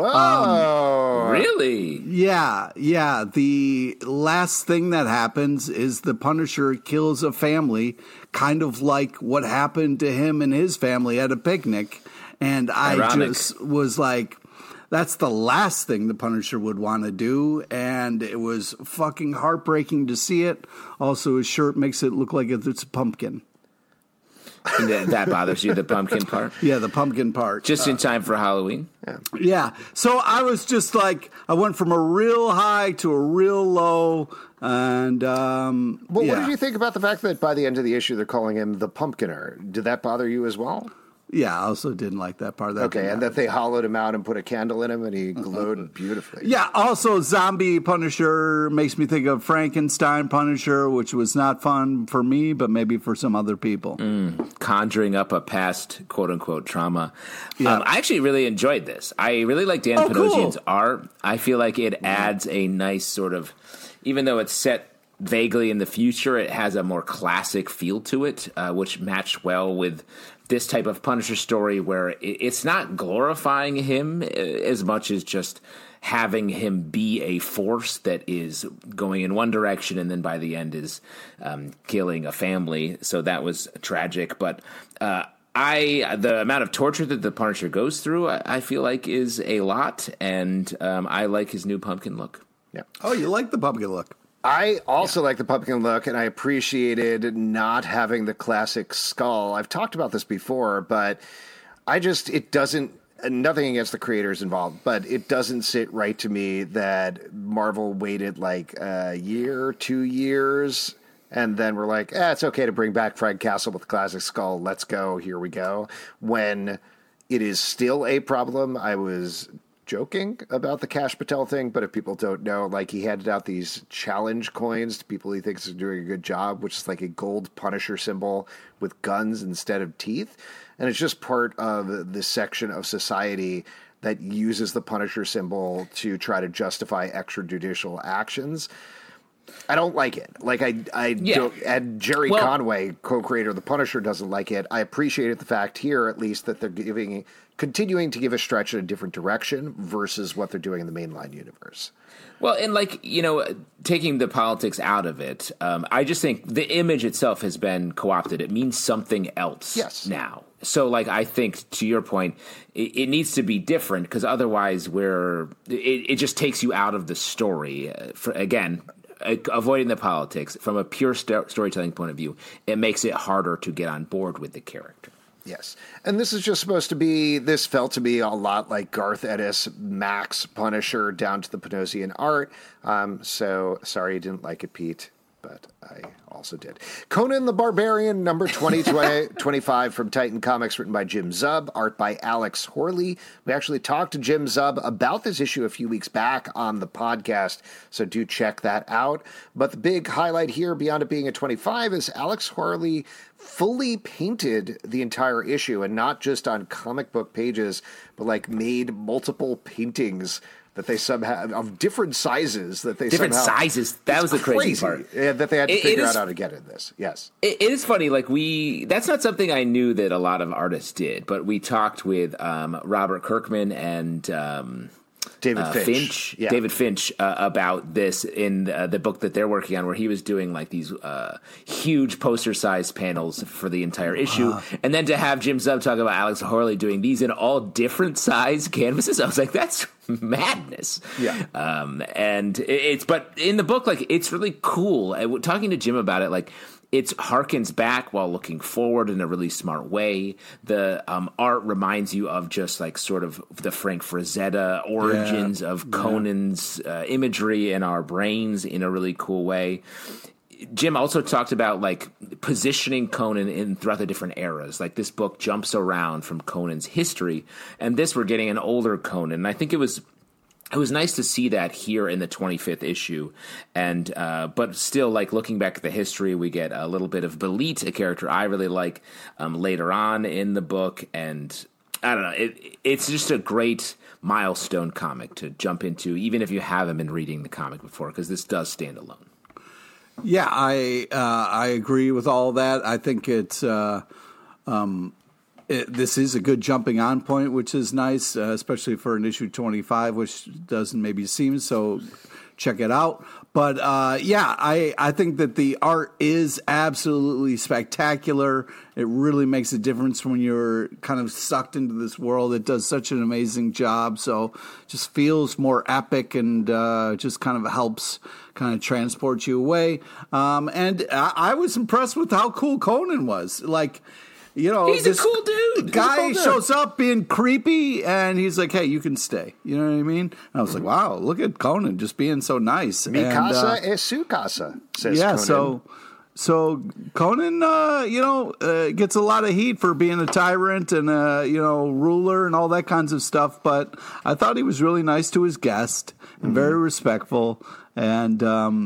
Whoa. Really? Yeah. The last thing that happens is the Punisher kills a family, kind of like what happened to him and his family at a picnic. And I just was like, that's the last thing the Punisher would want to do. And it was fucking heartbreaking to see it. Also, his shirt makes it look like it's a pumpkin. And that bothers you, the pumpkin part? Yeah, the pumpkin part. Just in time for Halloween? Yeah. So I was just like, I went from a real high to a real low. And, What did you think about the fact that by the end of the issue, they're calling him the Pumpkiner? Did that bother you as well? Yeah, I also didn't like that part of that. Okay, and that they hollowed him out and put a candle in him and he glowed beautifully. Yeah, also Zombie Punisher makes me think of Frankenstein Punisher, which was not fun for me, but maybe for some other people. Conjuring up a past quote-unquote trauma. Yeah. I actually really enjoyed this. I really like Dan Panosian's art. I feel like it adds a nice sort of, even though it's set vaguely in the future, it has a more classic feel to it, which matched well with this type of Punisher story where it's not glorifying him as much as just having him be a force that is going in one direction and then by the end is killing a family. So that was tragic. But the amount of torture that the Punisher goes through, I feel like is a lot. And I like his new pumpkin look. Yeah. Oh, you like the pumpkin look? I also like the pumpkin look, and I appreciated not having the classic skull. I've talked about this before, but it doesn't, nothing against the creators involved, but it doesn't sit right to me that Marvel waited like a year, 2 years, and then we're like, it's okay to bring back Frank Castle with the classic skull. Let's go. Here we go. When it is still a problem. I was joking about the Kash Patel thing, but if people don't know, like he handed out these challenge coins to people he thinks are doing a good job, which is like a gold Punisher symbol with guns instead of teeth. And it's just part of this section of society that uses the Punisher symbol to try to justify extrajudicial actions. I don't like it. Like don't, and Jerry Conway, co-creator of the Punisher, doesn't like it. I appreciated the fact here, at least, that they're continuing to give a stretch in a different direction versus what they're doing in the mainline universe. Well, and taking the politics out of it, I just think the image itself has been co-opted. It means something else now. So, I think, to your point, it needs to be different because otherwise it just takes you out of the story. Avoiding the politics, from a pure storytelling point of view, it makes it harder to get on board with the character. Yes. And this is just supposed to be, this felt to me a lot like Garth Ennis, Max Punisher, down to the Panosian art. So sorry you didn't like it, Pete, but I also did. Conan the Barbarian, number 2025 from Titan Comics, written by Jim Zub, art by Alex Horley. We actually talked to Jim Zub about this issue a few weeks back on the podcast, so do check that out. But the big highlight here, beyond it being a 25, is Alex Horley fully painted the entire issue, and not just on comic book pages, but made multiple paintings that they somehow, of different sizes, that they different somehow... sizes. That was the crazy part. Yeah, that they had to figure out how to get in this. Yes. It is funny. That's not something I knew that a lot of artists did, but we talked with Robert Kirkman and David Finch. David Finch about this in the book that they're working on, where he was doing these huge poster-sized panels for the entire issue, and then to have Jim Zub talk about Alex Horley doing these in all different size canvases, I was like, that's madness. Yeah. But in the book, it's really cool. Talking to Jim about it, it harkens back while looking forward in a really smart way. The art reminds you of just sort of the Frank Frazetta origins of Conan's imagery in our brains in a really cool way. Jim also talked about positioning Conan in throughout the different eras. Like this book jumps around from Conan's history, and this we're getting an older Conan. And I think it was nice to see that here in the 25th issue, and but still, like looking back at the history, we get a little bit of Belit, a character I really like, later on in the book, and I don't know, it's just a great milestone comic to jump into, even if you haven't been reading the comic before, because this does stand alone. Yeah, I agree with all that. I think it's this is a good jumping on point, which is nice, especially for an issue 25, which doesn't maybe seem so. Check it out. But I think that the art is absolutely spectacular. It really makes a difference when you're kind of sucked into this world. It does such an amazing job. So just feels more epic and just kind of helps kind of transport you away. And I was impressed with how cool Conan was. Like, you know, he's a cool dude. Guy shows up being creepy, and he's like, "Hey, you can stay." You know what I mean? And I was like, "Wow, look at Conan just being so nice." Mi casa es su casa, says Conan. So Conan, gets a lot of heat for being a tyrant and ruler and all that kinds of stuff. But I thought he was really nice to his guest and very respectful. And,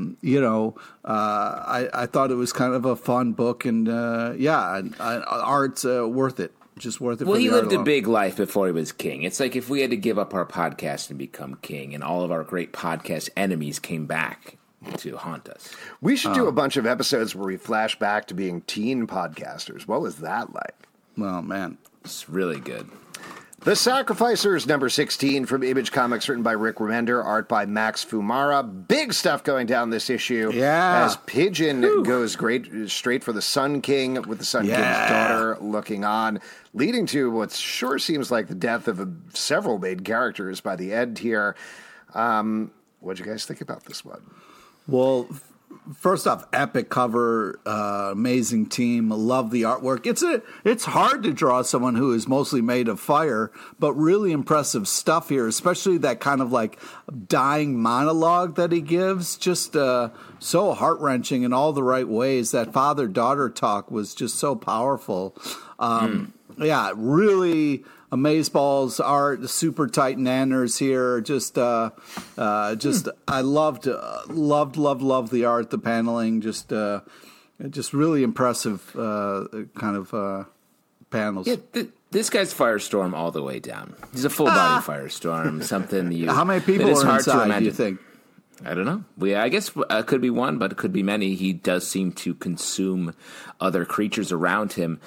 I thought it was kind of a fun book. And, art's worth it. Just worth it. Well, he lived a big life before he was king. It's like if we had to give up our podcast and become king, and all of our great podcast enemies came back to haunt us. We should do a bunch of episodes where we flash back to being teen podcasters. What was that like? Well, man. It's really good. The Sacrificers, number 16 from Image Comics, written by Rick Remender, art by Max Fumara. Big stuff going down this issue. Yeah. As Pigeon goes straight for the Sun King, with the Sun King's daughter looking on, leading to what sure seems like the death of several main characters by the end here. What'd you guys think about this one? Well, first off, epic cover, amazing team. Love the artwork. It's hard to draw someone who is mostly made of fire, but really impressive stuff here, especially that kind of like dying monologue that he gives. Just so heart-wrenching in all the right ways. That father-daughter talk was just so powerful. Yeah, really amazeballs art, the super tight nanners here. I loved the art, the paneling. Just really impressive kind of panels. Yeah, this guy's Firestorm all the way down. He's a full body Firestorm. Something you. How many people are inside? Do you think? I don't know. I guess it could be one, but it could be many. He does seem to consume other creatures around him.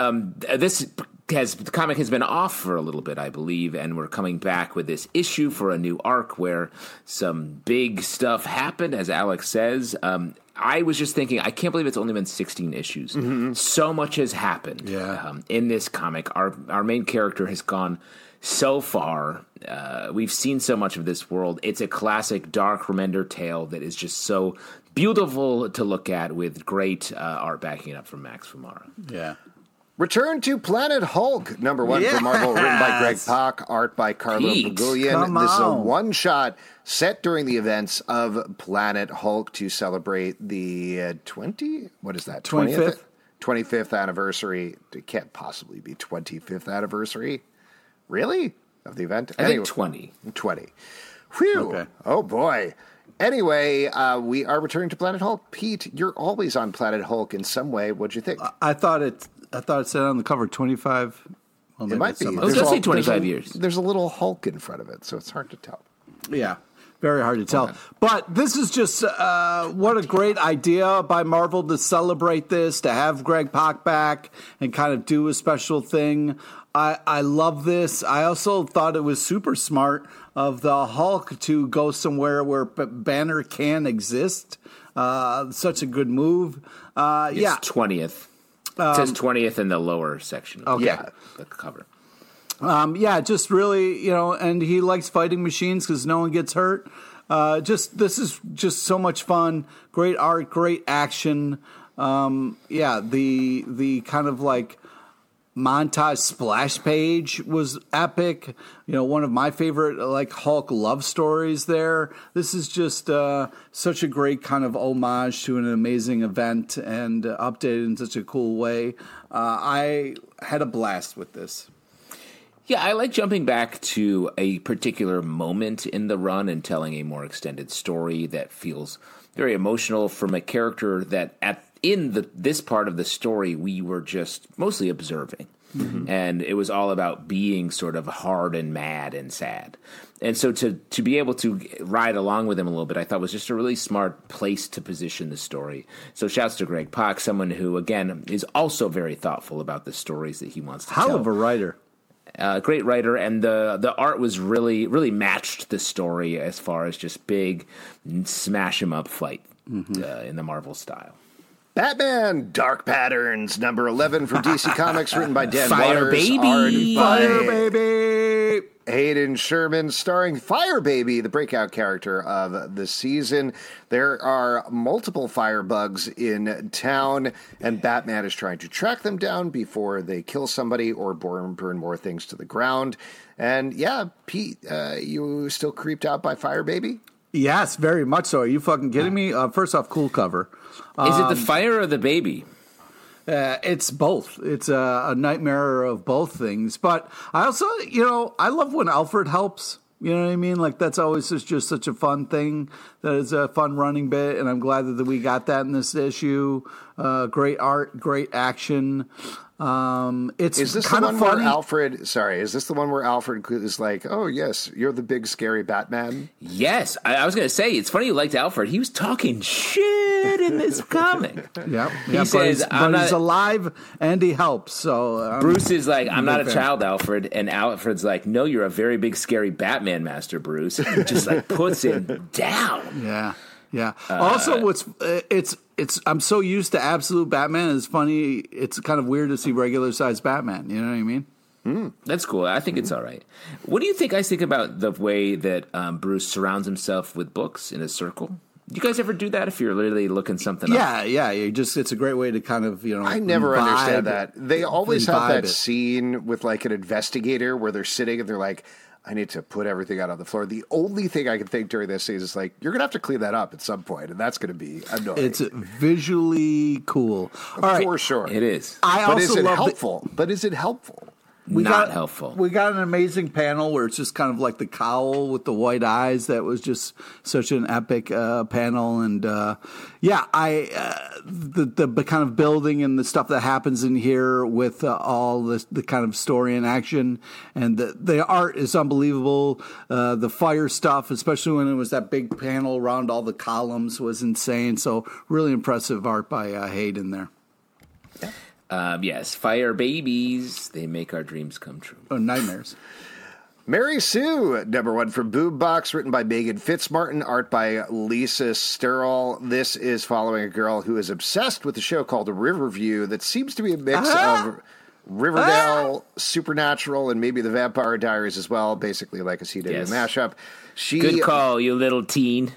The comic has been off for a little bit, I believe, and we're coming back with this issue for a new arc where some big stuff happened, as Alex says. I was just thinking, I can't believe it's only been 16 issues. Mm-hmm. So much has happened in this comic. Our main character has gone so far. We've seen so much of this world. It's a classic dark Remender tale that is just so beautiful to look at, with great art backing it up from Max Fumara. Yeah. Return to Planet Hulk, number 1 for Marvel, written by Greg Pak, art by Carlo Pagulayan. This is a one-shot set during the events of Planet Hulk to celebrate the 25th anniversary. It can't possibly be 25th anniversary. Really? Of the event? I think 20. 20. Whew. Okay. Oh, boy. Anyway, we are returning to Planet Hulk. Pete, you're always on Planet Hulk in some way. What'd you think? I thought it said on the cover 25. Well, it might be. I was going to say 25 years. There's a little Hulk in front of it, so it's hard to tell. Yeah, very hard to tell. Okay. But this is just what a great idea by Marvel to celebrate this, to have Greg Pak back and kind of do a special thing. I love this. I also thought it was super smart of the Hulk to go somewhere where Banner can exist. Such a good move. It's 20th. It says 20th in the lower section of the cover. Just really, and he likes fighting machines because no one gets hurt. This is just so much fun. Great art, great action. The kind of like montage splash page was epic. One of my favorite like Hulk love stories there. This is just such a great kind of homage to an amazing event and updated in such a cool way. I had a blast with this. Yeah, I like jumping back to a particular moment in the run and telling a more extended story that feels very emotional from a character that this part of the story we were just mostly observing. Mm-hmm. And it was all about being sort of hard and mad and sad. And so to be able to ride along with him a little bit, I thought was just a really smart place to position the story. So shouts to Greg Pak, someone who, again, is also very thoughtful about the stories that he wants to tell. Hell of a writer. Great writer, and the art was really matched the story as far as just big smash 'em up fight in the Marvel style. Batman Dark Patterns, number 11 from DC Comics, written by Dan Fire Waters. Baby! Fire Baby! Hayden Sherman, starring Fire Baby, the breakout character of the season. There are multiple firebugs in town, and Batman is trying to track them down before they kill somebody or burn more things to the ground. And yeah, Pete, you still creeped out by Fire Baby? Yes, very much so. Are you fucking kidding me? First off, cool cover. Is it the fire or the baby? It's both. It's a nightmare of both things. But I also, I love when Alfred helps. You know what I mean? Like, that's always just such a fun thing. That is a fun running bit, and I'm glad that we got that in this issue. Great art, great action. Is this kind the of one funny. where Alfred? Sorry, is this the one where Alfred is like, "Oh yes, you're the big scary Batman"? Yes, I was going to say it's funny you liked Alfred. He was talking shit in this comic. Yeah, he says, he's alive and he helps. So Bruce is like, "I'm not a child, Alfred," and Alfred's like, "No, you're a very big scary Batman, Master Bruce." He just like puts him down. Yeah. Yeah. Also, I'm so used to absolute Batman. It's funny. It's kind of weird to see regular sized Batman. You know what I mean? That's cool. I think it's all right. What do you think? I think about the way that Bruce surrounds himself with books in a circle. Do you guys ever do that if you're literally looking something up? Yeah. It's a great way to kind of, I never understand that. They always have that scene with like an investigator where they're sitting and they're like, I need to put everything out on the floor. The only thing I can think during this is like, you're going to have to clean that up at some point, and that's going to be annoying. It's visually cool. All right. For sure. It is. But is it helpful? But is it helpful? Not helpful. We got an amazing panel where it's just kind of like the cowl with the white eyes. That was just such an epic panel, and the kind of building and the stuff that happens in here with all the kind of story and action, and the art is unbelievable. The fire stuff, especially when it was that big panel around all the columns, was insane. So really impressive art by Hayden there. Yes, fire babies. They make our dreams come true. Oh, nightmares. Mary Sue, number 1 from Boombox, written by Megan Fitzmartin, art by Lisa Sterl. This is following a girl who is obsessed with a show called Riverview that seems to be a mix of Riverdale, Supernatural, and maybe the Vampire Diaries as well, basically like a CW mashup. Good call, you little teen.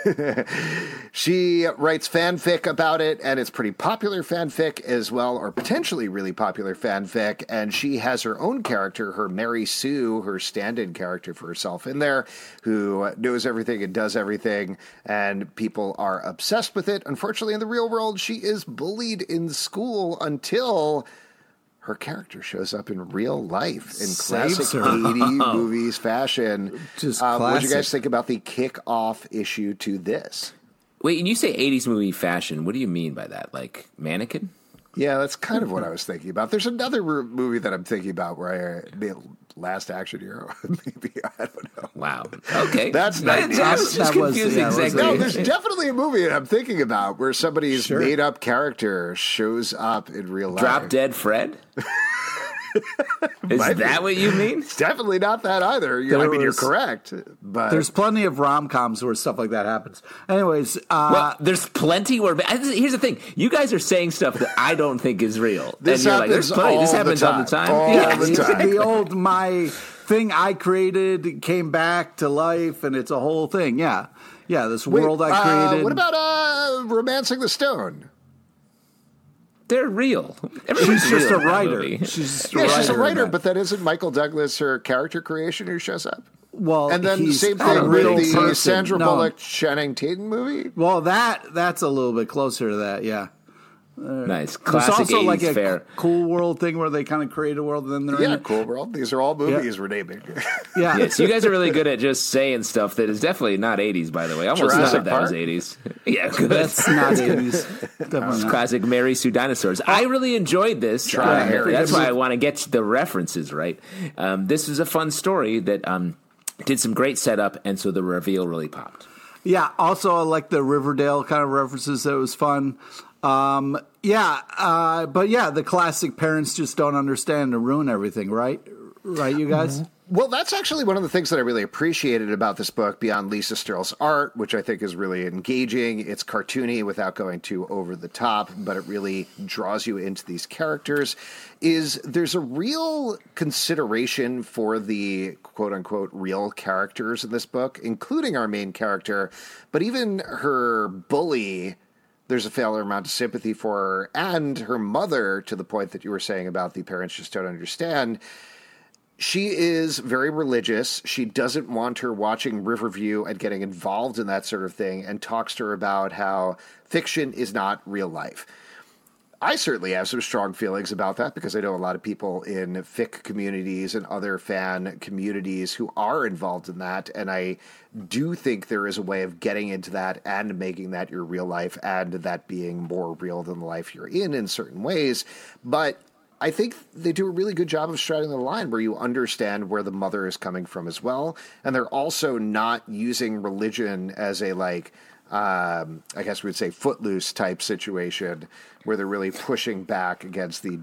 She writes fanfic about it, and it's pretty popular fanfic as well, or potentially really popular fanfic, and she has her own character, her Mary Sue, her stand-in character for herself in there, who knows everything and does everything, and people are obsessed with it. Unfortunately, in the real world, she is bullied in school until her character shows up in real life in classic 80s movies fashion. Just what do you guys think about the kick-off issue to this? Wait, and you say 80s movie fashion. What do you mean by that? Like Mannequin? Yeah, that's kind of what I was thinking about. There's another movie that I'm thinking about where Last Action Hero. Maybe, I don't know. Wow. Okay. That's I was just confused exactly. No, there's definitely a movie that I'm thinking about where somebody's made-up character shows up in real life. Drop Dead Fred? Is that what you mean? It's definitely not that either. You're correct. But there's plenty of rom-coms where stuff like that happens. Anyways. Well, there's plenty where... Here's the thing. You guys are saying stuff that I don't think is real. This happens all the time. The old, my thing I created came back to life, and it's a whole thing. Yeah. Yeah, this world I created. What about Romancing the Stone? They're real. She's just a real in that writer. movie. She's She's a in writer, that. but that isn't Michael Douglas, her character creation, who shows up. Well, And then the he's same a thing real with the person. Sandra No. Bullock, Channing Tatum movie. Well, that's a little bit closer to that, yeah. Nice. There's Classic also 80s like a fare. Cool World thing where they kind of create a world and then they're in Yeah, it. Cool World. These are all movies we're naming. Yeah. Yes, you guys are really good at just saying stuff that is definitely not 80s, by the way. Almost none Jurassic of that was Park? 80s. Yeah, good. That's not 80s. Definitely not. Classic Mary Sue Dinosaurs. I really enjoyed this. Harry. That's why I want to get the references right. This is a fun story that did some great setup, and so the reveal really popped. Yeah, also I like the Riverdale kind of references. That was fun. But the classic parents just don't understand and ruin everything, right? Right, you guys? Well, that's actually one of the things that I really appreciated about this book, beyond Lisa Sterl's art, which I think is really engaging. It's cartoony without going too over the top, but it really draws you into these characters, is there's a real consideration for the quote-unquote real characters in this book, including our main character, but even her bully. There's a fair amount of sympathy for her, and her mother, to the point that you were saying about the parents just don't understand. She is very religious. She doesn't want her watching Riverview and getting involved in that sort of thing, and talks to her about how fiction is not real life. I certainly have some strong feelings about that because I know a lot of people in fic communities and other fan communities who are involved in that. And I do think there is a way of getting into that and making that your real life and that being more real than the life you're in certain ways. But I think they do a really good job of straddling the line where you understand where the mother is coming from as well. And they're also not using religion as a I guess we'd say footloose type situation where they're really pushing back against the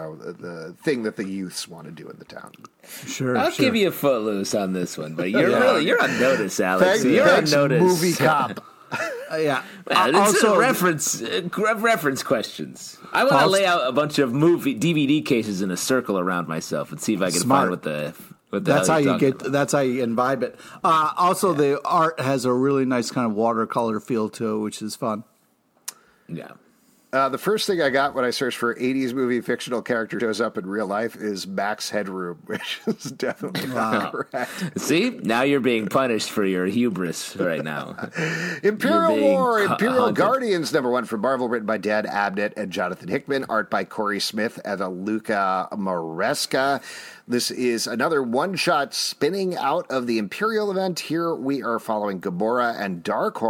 thing that the youths want to do in the town. Sure. I'll give you a footloose on this one, but you're on notice, Alex. Thanks, you're on notice. movie cop. Yeah. Also, reference questions. I want to lay out a bunch of DVD cases in a circle around myself and see if I can Smart. find what the That's how hell you get. That's how you imbibe it. The art has a really nice kind of watercolor feel to it, which is fun. Yeah. The first thing I got when I searched for 80s movie fictional character shows up in real life is Max Headroom, which is definitely not correct. See, now you're being punished for your hubris right now. Imperial War, being Imperial haunted. Guardians, #1 from Marvel, written by Dan Abnett and Jonathan Hickman, art by Corey Smith and Luca Maresca. This is another one-shot spinning out of the Imperial event. Here we are following Gamora and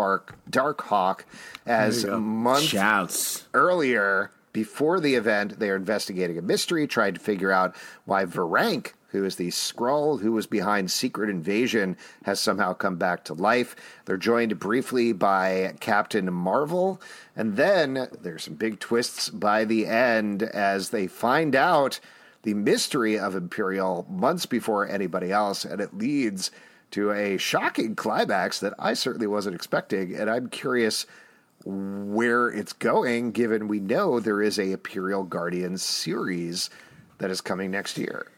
Darkhawk as months Shouts. earlier, before the event, they are investigating a mystery, trying to figure out why Varank, who is the Skrull who was behind Secret Invasion, has somehow come back to life. They're joined briefly by Captain Marvel, and then there's some big twists by the end as they find out the mystery of Imperial months before anybody else, and it leads to a shocking climax that I certainly wasn't expecting, and I'm curious where it's going, given we know there is a Imperial Guardians series that is coming next year.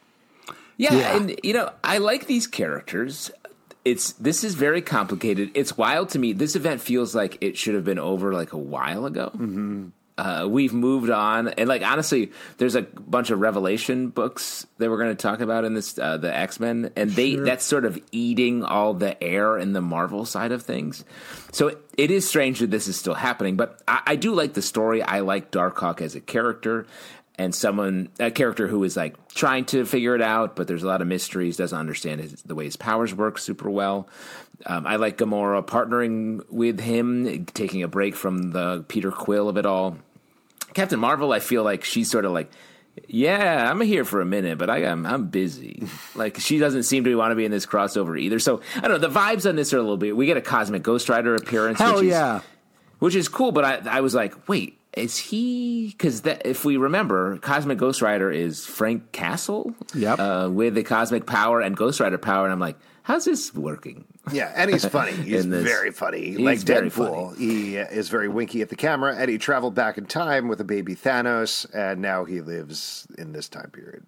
Yeah, and I like these characters. This is very complicated. It's wild to me. This event feels like it should have been over like a while ago. Mm-hmm. We've moved on, and honestly, there's a bunch of Revelation books that we're going to talk about in this, the X-Men, and that's sort of eating all the air in the Marvel side of things. So it is strange that this is still happening, but I do like the story. I like Darkhawk as a character, and a character who is trying to figure it out, but there's a lot of mysteries, doesn't understand the way his powers work super well. I like Gamora partnering with him, taking a break from the Peter Quill of it all. Captain Marvel, I feel like she's sort of yeah, I'm here for a minute, but I'm busy. She doesn't seem to want to be in this crossover either. So I don't know. The vibes on this are a little bit. We get a Cosmic Ghost Rider appearance, which is cool. But I was like, wait, is he? Because if we remember, Cosmic Ghost Rider is Frank Castle, with the cosmic power and Ghost Rider power, and I'm like, how's this working? Yeah, and he's funny. He's very funny. Like very Deadpool, funny. He is very winky at the camera, and he traveled back in time with a baby Thanos, and now he lives in this time period.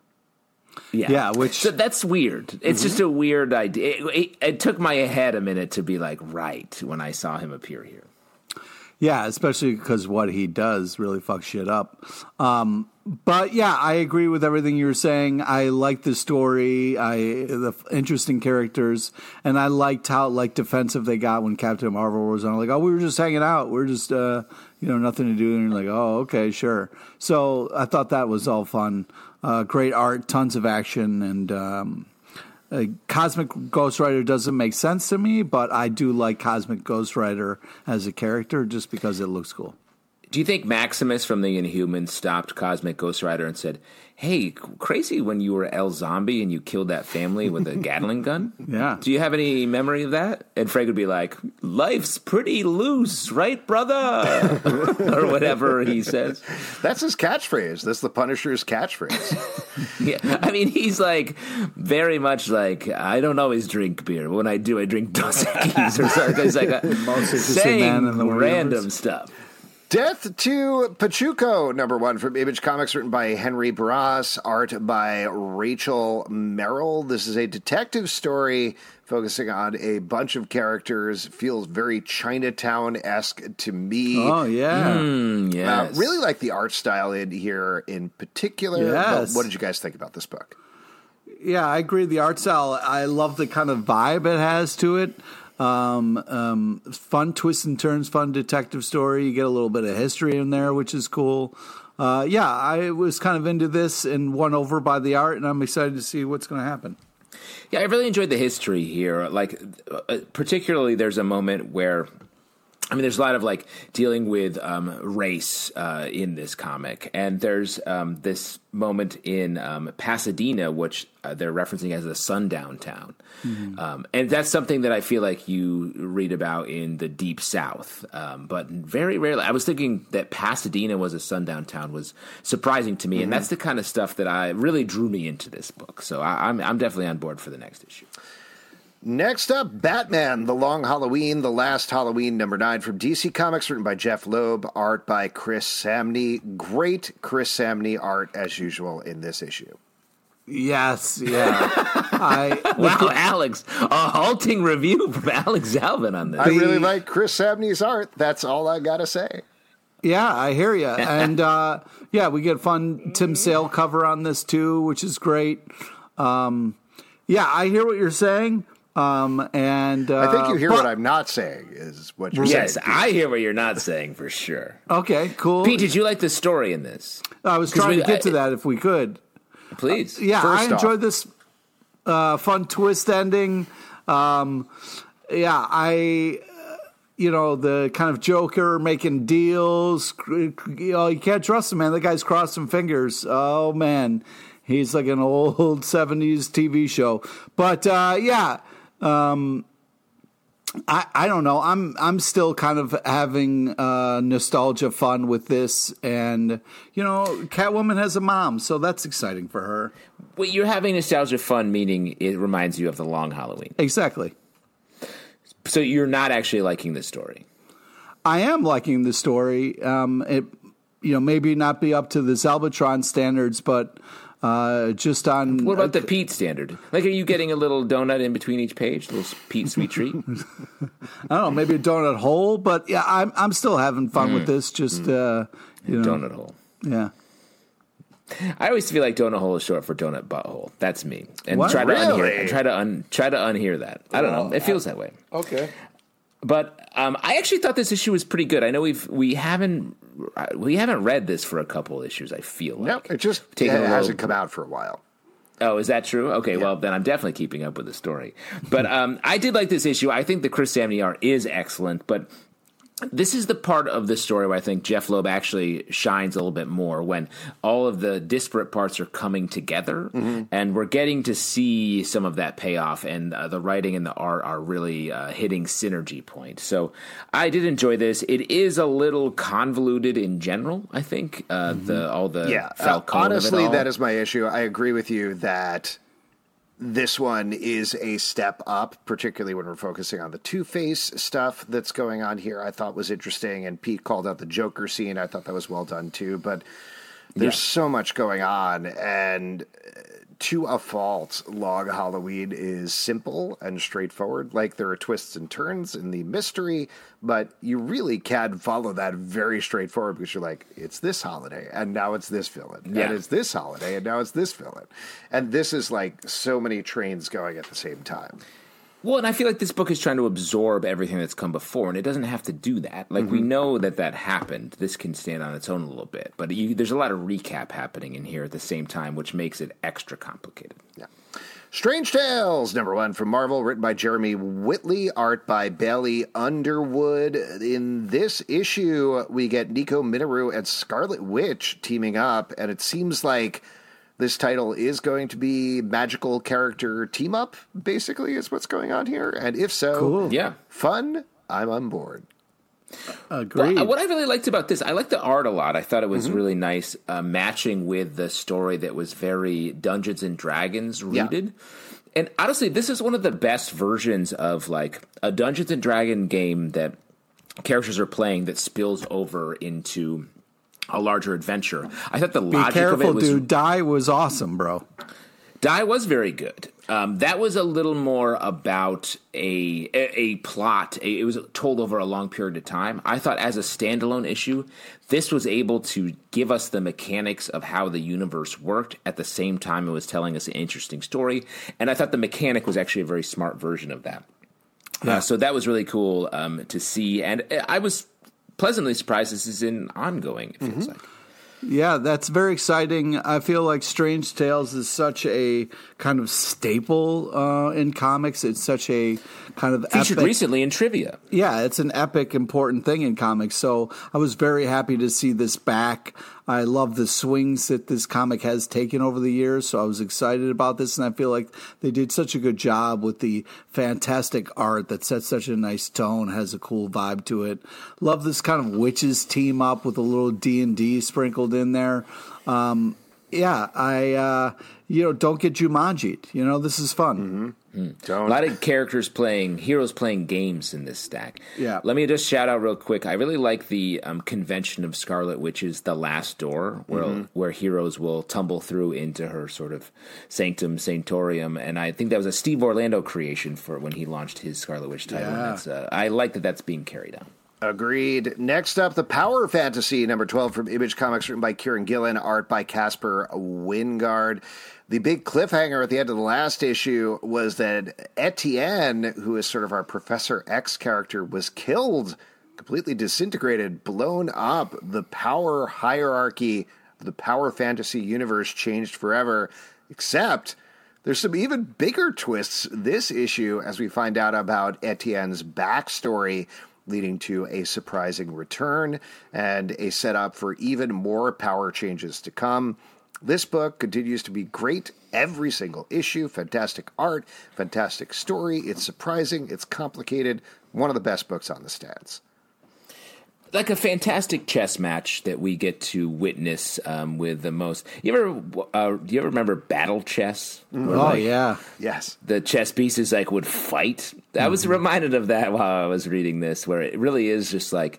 So that's weird. It's just a weird idea. It took my head a minute to be right when I saw him appear here. Yeah, especially because what he does really fucks shit up. But yeah, I agree with everything you were saying. I like the story, the interesting characters, and I liked how defensive they got when Captain Marvel was on. Like, oh, we were just hanging out. We're just nothing to do. And you're like, oh, okay, sure. So I thought that was all fun. Great art, tons of action, and Cosmic Ghost Rider doesn't make sense to me, but I do like Cosmic Ghost Rider as a character just because it looks cool. Do you think Maximus from the Inhumans stopped Cosmic Ghost Rider and said, hey, crazy when you were El Zombie and you killed that family with a Gatling gun? Yeah. Do you have any memory of that? And Frank would be like, life's pretty loose, right, brother? Or whatever he says. That's his catchphrase. That's the Punisher's catchphrase. Yeah, I mean, he's like very much like, I don't always drink beer. When I do, I drink Dos Equis or something. It's like saying random stuff. Death to Pachuco, #1 from Image Comics, written by Henry Barras, art by Rachel Merrill. This is a detective story focusing on a bunch of characters. Feels very Chinatown-esque to me. Oh, yeah. Yes. Really like the art style in here in particular. Yes. But what did you guys think about this book? Yeah, I agree. The art style, I love the kind of vibe it has to it. Fun twists and turns, fun detective story. You get a little bit of history in there, which is cool. I was kind of into this and won over by the art, and I'm excited to see what's going to happen. Yeah, I really enjoyed the history here. Like, particularly there's a moment where, I mean, there's a lot of like dealing with race in this comic, and there's this moment in Pasadena, which they're referencing as a sundown town, and that's something that I feel like you read about in the Deep South, but very rarely. I was thinking that Pasadena was a sundown town was surprising to me, and that's the kind of stuff that I really drew me into this book. So I'm definitely on board for the next issue. Next up, Batman, The Long Halloween, The Last Halloween, #9 from DC Comics, written by Jeff Loeb, art by Chris Samney. Great Chris Samney art, as usual, in this issue. Yes, yeah. Wow, Alex, a halting review from Alex Alvin on this. I really like Chris Samney's art. That's all I got to say. Yeah, I hear you. And, we get fun Tim Sale cover on this, too, which is great. I hear what you're saying. I think you hear what I'm not saying is what you're saying. Yes, I hear what you're not saying for sure. Okay, cool. Pete, did you like the story in this? I was trying to get to that if we could. Please. I enjoyed this fun twist ending. The kind of Joker making deals. You can't trust him, man. The guy's crossing fingers. Oh, man. He's like an old 70s TV show. But, I don't know. I'm still kind of having nostalgia fun with this, and Catwoman has a mom, so that's exciting for her. Well, you're having nostalgia fun, meaning it reminds you of The Long Halloween. Exactly. So you're not actually liking this story. I am liking the story. It maybe not be up to the Zalbatron standards, but just on. What about the Pete standard? Like, are you getting a little donut in between each page, a little Pete sweet treat? I don't know, maybe a donut hole, but yeah, I'm still having fun with this. Just donut hole. Yeah. I always feel like donut hole is short for donut butthole. That's me, and what? try to Really? unhear. Try to unhear that. I don't know. It feels that way. Okay. But I actually thought this issue was pretty good. I know we haven't read this for a couple issues. I feel like Nope, it hasn't come out for a while. Oh, is that true? Okay, well then I'm definitely keeping up with the story. But I did like this issue. I think the Chris Samney art is excellent, but this is the part of the story where I think Jeff Loeb actually shines a little bit more, when all of the disparate parts are coming together, and we're getting to see some of that payoff, and the writing and the art are really hitting synergy point. So I did enjoy this. It is a little convoluted in general, I think. Honestly, that is my issue. I agree with you that this one is a step up, particularly when we're focusing on the Two-Face stuff that's going on here. I thought was interesting, and Pete called out the Joker scene. I thought that was well done too. But There's so much going on, and to a fault, Long Halloween is simple and straightforward. Like, there are twists and turns in the mystery, but you really can follow that very straightforward because you're like, it's this holiday, and now it's this villain. Yeah. And it's this holiday, and now it's this villain. And this is like so many trains going at the same time. Well, and I feel like this book is trying to absorb everything that's come before, and it doesn't have to do that. Like, we know that happened. This can stand on its own a little bit. But there's a lot of recap happening in here at the same time, which makes it extra complicated. Yeah. Strange Tales, #1 from Marvel, written by Jeremy Whitley, art by Bailey Underwood. In this issue, we get Nico Minoru and Scarlet Witch teaming up, and it seems like this title is going to be magical character team up, basically, is what's going on here. And if so, Cool. Yeah. fun, I'm on board. Agreed. What I really liked about this, I liked the art a lot. I thought it was really nice, matching with the story that was very Dungeons and Dragons rooted. Yeah. And honestly, this is one of the best versions of like a Dungeons and Dragon game that characters are playing that spills over into a larger adventure. I thought the logic careful, of it was... dude. Die was awesome, bro. Die was very good. That was a little more about a plot. It was told over a long period of time. I thought as a standalone issue, this was able to give us the mechanics of how the universe worked. At the same time, it was telling us an interesting story. And I thought the mechanic was actually a very smart version of that. Yeah. So that was really cool to see. And I was pleasantly surprised this is in ongoing, it feels like. Yeah, that's very exciting. I feel like Strange Tales is such a kind of staple in comics. It's such a kind of featured epic, recently in trivia. Yeah, it's an epic, important thing in comics. So I was very happy to see this back. I love the swings that this comic has taken over the years, so I was excited about this, and I feel like they did such a good job with the fantastic art that sets such a nice tone, has a cool vibe to it. Love this kind of witches team up with a little D&D sprinkled in there. Don't get Jumanji'd. This is fun. A lot of heroes playing games in this stack. Yeah. Let me just shout out real quick. I really like the convention of Scarlet Witch's The Last Door, where heroes will tumble through into her sort of sanctum sanctorium. And I think that was a Steve Orlando creation for when he launched his Scarlet Witch title. Yeah. And I like that that's being carried on. Agreed. Next up, The Power Fantasy, #12 from Image Comics, written by Kieran Gillen, art by Casper Wingard. The big cliffhanger at the end of the last issue was that Etienne, who is sort of our Professor X character, was killed, completely disintegrated, blown up. The power hierarchy of the Power Fantasy universe changed forever, except there's some even bigger twists this issue as we find out about Etienne's backstory, leading to a surprising return and a setup for even more power changes to come. This book continues to be great every single issue. Fantastic art, fantastic story. It's surprising. It's complicated. One of the best books on the stands. Like a fantastic chess match that we get to witness with the most. You ever remember Battle Chess? Yeah. Yes. The chess pieces would fight. I was reminded of that while I was reading this, where it really is just like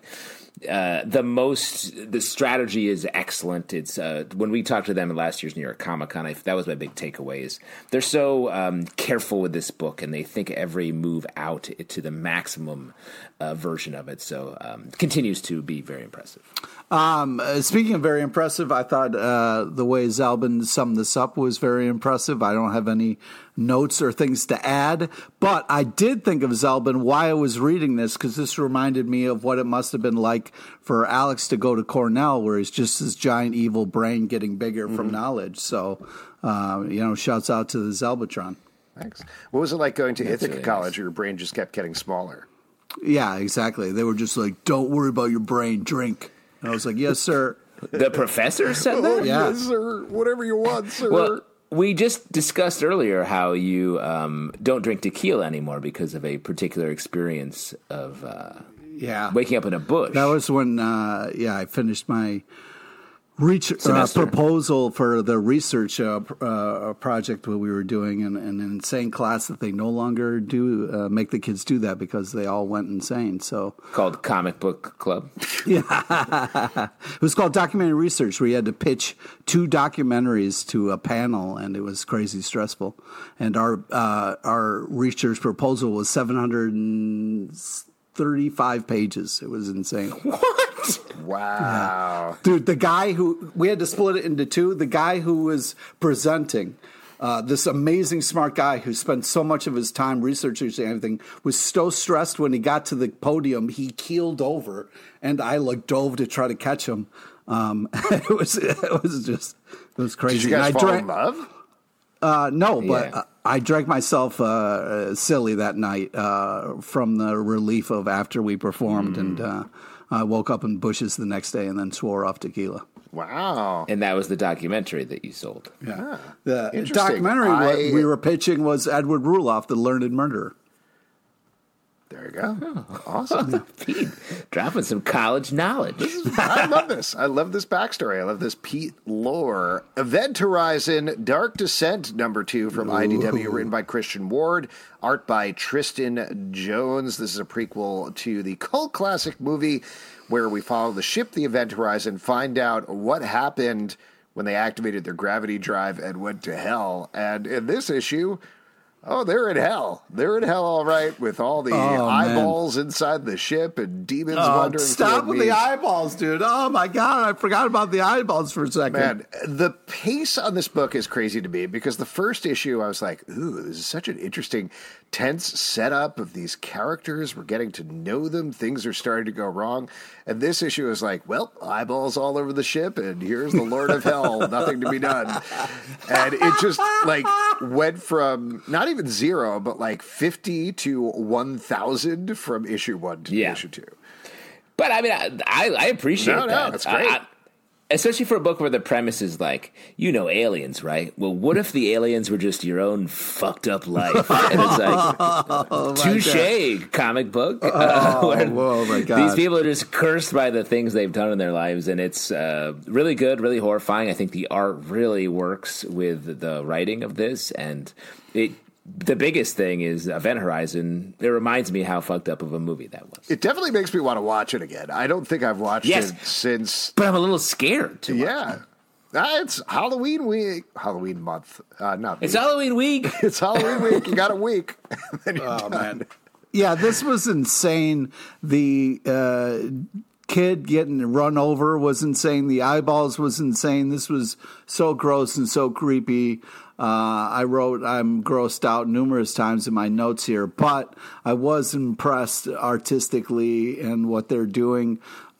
the strategy is excellent. It's when we talked to them at last year's New York Comic Con, that was my big takeaway. Is they're so careful with this book, and they think every move out to the maximum version of it. So continues to be very impressive. Speaking of very impressive, I thought the way Zalben summed this up was very impressive. I don't have any notes or things to add, but I did think of Zalben while I was reading this, because this reminded me of what it must have been like for Alex to go to Cornell, where he's just this giant evil brain getting bigger from knowledge. So, shouts out to the Zalbatron. Thanks. What was it like going to Ithaca College where your brain just kept getting smaller? Yeah, exactly. They were just like, don't worry about your brain, drink. And I was like, yes, sir. The professor said that? Yeah. Yes, sir. Whatever you want, sir. Well, we just discussed earlier how you don't drink tequila anymore because of a particular experience of waking up in a bush. That was when, I finished my proposal for the research project that we were doing in an insane class that they no longer do make the kids do that because they all went insane. So called Comic Book Club. Yeah, it was called documentary research. We had to pitch 2 documentaries to a panel, and it was crazy stressful. And our research proposal was 735 pages. It was insane. What? Wow. Yeah. Dude, the guy we had to split it into 2. The guy who was presenting, this amazing smart guy who spent so much of his time researching everything, was so stressed when he got to the podium, he keeled over, and I dove to try to catch him. It was crazy. Did you guys fall in love? No, but I drank myself silly that night from the relief of after we performed, and I woke up in bushes the next day and then swore off tequila. Wow. And that was the documentary that you sold. Yeah. The documentary what we were pitching was Edward Ruloff, the learned murderer. There you go. Oh, awesome. Pete, dropping some college knowledge. I love this. I love this backstory. I love this Pete lore. Event Horizon Dark Descent #2 from IDW, written by Christian Ward, art by Tristan Jones. This is a prequel to the cult classic movie where we follow the ship, the Event Horizon, find out what happened when they activated their gravity drive and went to hell. And in this issue, they're in hell. They're in hell, all right, with all the eyeballs inside the ship and demons wandering through. Stop with the eyeballs, dude. Oh, my God. I forgot about the eyeballs for a second. Man, the pace on this book is crazy to me because the first issue, I was like, ooh, this is such an interesting, tense setup of these characters. We're getting to know them. Things are starting to go wrong. And this issue is like, well, eyeballs all over the ship, and here's the Lord of Hell. Nothing to be done. And it just, went from not even 0, but 50 to 1,000 from issue 1 to issue 2. But I mean, I appreciate that. No, it's great. Especially for a book where the premise is aliens, right? Well, what if the aliens were just your own fucked up life? And it's touche, comic book. Oh my God. These people are just cursed by the things they've done in their lives, and it's really good, really horrifying. I think the art really works with the writing of this, and the biggest thing is Event Horizon. It reminds me how fucked up of a movie that was. It definitely makes me want to watch it again. I don't think I've watched it since... But I'm a little scared to watch it. It's Halloween week. Halloween month. It's Halloween week. It's Halloween week. You got a week. Man. Yeah, this was insane. The kid getting run over was insane. The eyeballs was insane. This was so gross and so creepy. I wrote, I'm grossed out numerous times in my notes here, but I was impressed artistically and what they're doing.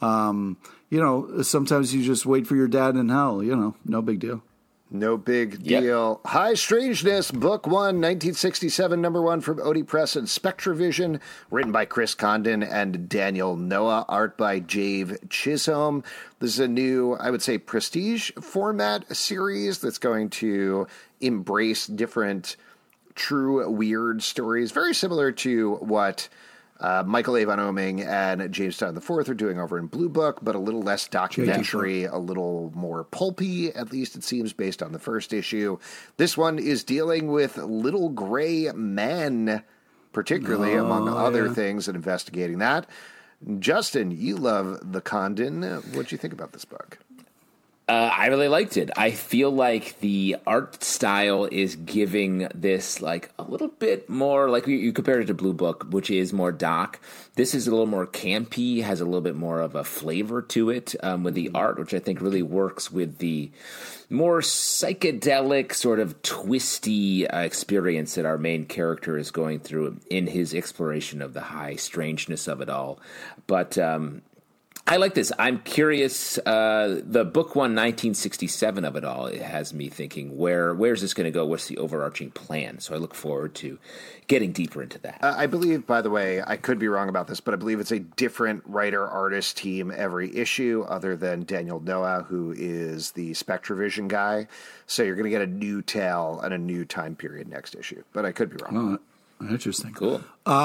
Sometimes you just wait for your dad in hell, no big deal. No big deal. Yep. High Strangeness, Book 1, 1967, #1 from Odie Press and Spectravision, written by Chris Condon and Daniel Noah, art by Jave Chisholm. This is a new, I would say, prestige format series that's going to embrace different true weird stories, very similar to what Michael Avon Oeming and James Tynion IV are doing over in Blue Book, but a little less documentary, a little more pulpy, at least it seems, based on the first issue. This one is dealing with little gray men, particularly, among other things, and investigating that. Justin, you love the Condon. What do you think about this book? I really liked it. I feel like the art style is giving this a little bit more, you compared it to Blue Book, which is more doc. This is a little more campy, has a little bit more of a flavor to it with the art, which I think really works with the more psychedelic, sort of twisty experience that our main character is going through in his exploration of the high strangeness of it all. But I like this. I'm curious. The Book 1, 1967 of it all, it has me thinking, where's this going to go? What's the overarching plan? So I look forward to getting deeper into that. I believe, by the way, I could be wrong about this, but I believe it's a different writer-artist team every issue other than Daniel Noah, who is the Spectravision guy. So you're going to get a new tale and a new time period next issue. But I could be wrong. Interesting. Cool.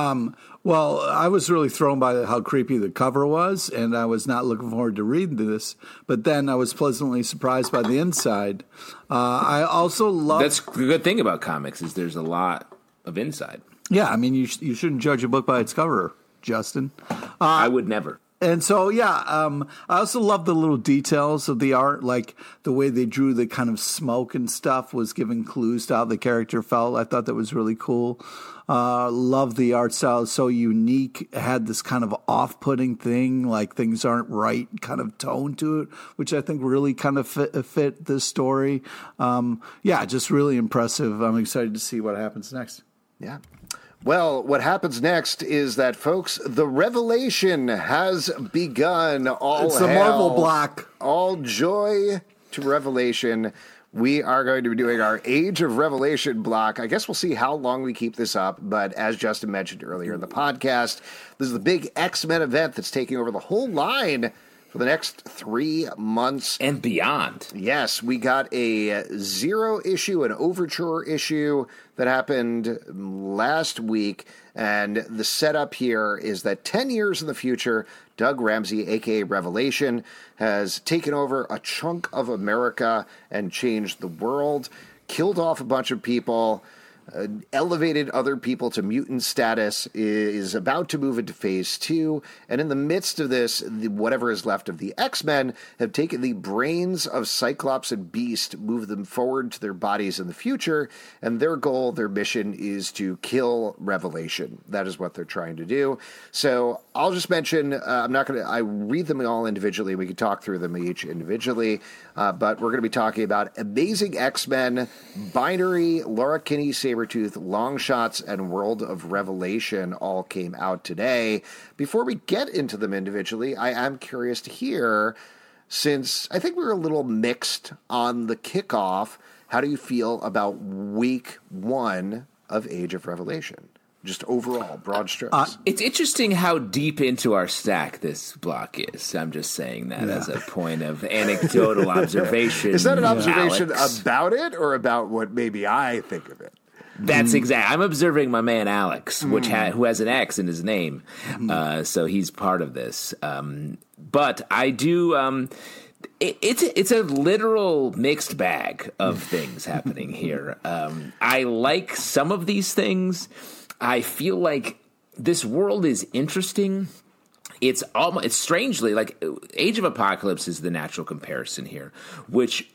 Well, I was really thrown by how creepy the cover was, and I was not looking forward to reading this. But then I was pleasantly surprised by the inside. I also love... That's the good thing about comics is there's a lot of inside. Yeah, I mean, you shouldn't judge a book by its cover, Justin. I would never. And so, I also love the little details of the art, like the way they drew the kind of smoke and stuff was giving clues to how the character felt. I thought that was really cool. Love the art style. It's so unique. It had this kind of off-putting thing, like things aren't right kind of tone to it, which I think really kind of fit this story. Just really impressive. I'm excited to see what happens next. Yeah. Well, what happens next is that, folks, the revelation has begun. It's the Marvel block. All joy to Revelation. We are going to be doing our Age of Revelation block. I guess we'll see how long we keep this up, but as Justin mentioned earlier in the podcast, this is the big X-Men event that's taking over the whole line for the next 3 months. And beyond. Yes, we got a 0 issue, an overture issue that happened last week. And the setup here is that 10 years in the future, Doug Ramsey, a.k.a. Revelation, has taken over a chunk of America and changed the world, killed off a bunch of people, elevated other people to mutant status, is about to move into phase 2, and in the midst of this, whatever is left of the X-Men have taken the brains of Cyclops and Beast, moved them forward to their bodies in the future, and their goal, their mission is to kill Revelation. That is what they're trying to do. So I'll just mention, I read them all individually, we can talk through them each individually, but we're going to be talking about Amazing X-Men, Binary, Laura Kinney, Sabretooth, Long Shots, and World of Revelation all came out today. Before we get into them individually, I am curious to hear, since I think we were a little mixed on the kickoff, how do you feel about week 1 of Age of Revelation? Just overall, broad strokes. It's interesting how deep into our stack this block is. I'm just saying that as a point of anecdotal observation. Is that an observation Alex? about it or about what maybe I think of it? That's exact. I'm observing my man Alex, who has an X in his name, so he's part of this. But I do. It's a literal mixed bag of things happening here. I like some of these things. I feel like this world is interesting. It's strangely like Age of Apocalypse is the natural comparison here, which,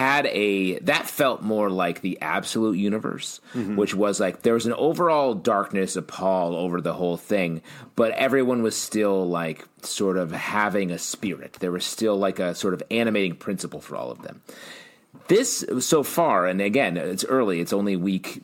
that felt more like the absolute universe, which was like there was an overall darkness, a pall over the whole thing, but everyone was still like sort of having a spirit. There was still like a sort of animating principle for all of them. This so far, and again, it's early. It's only week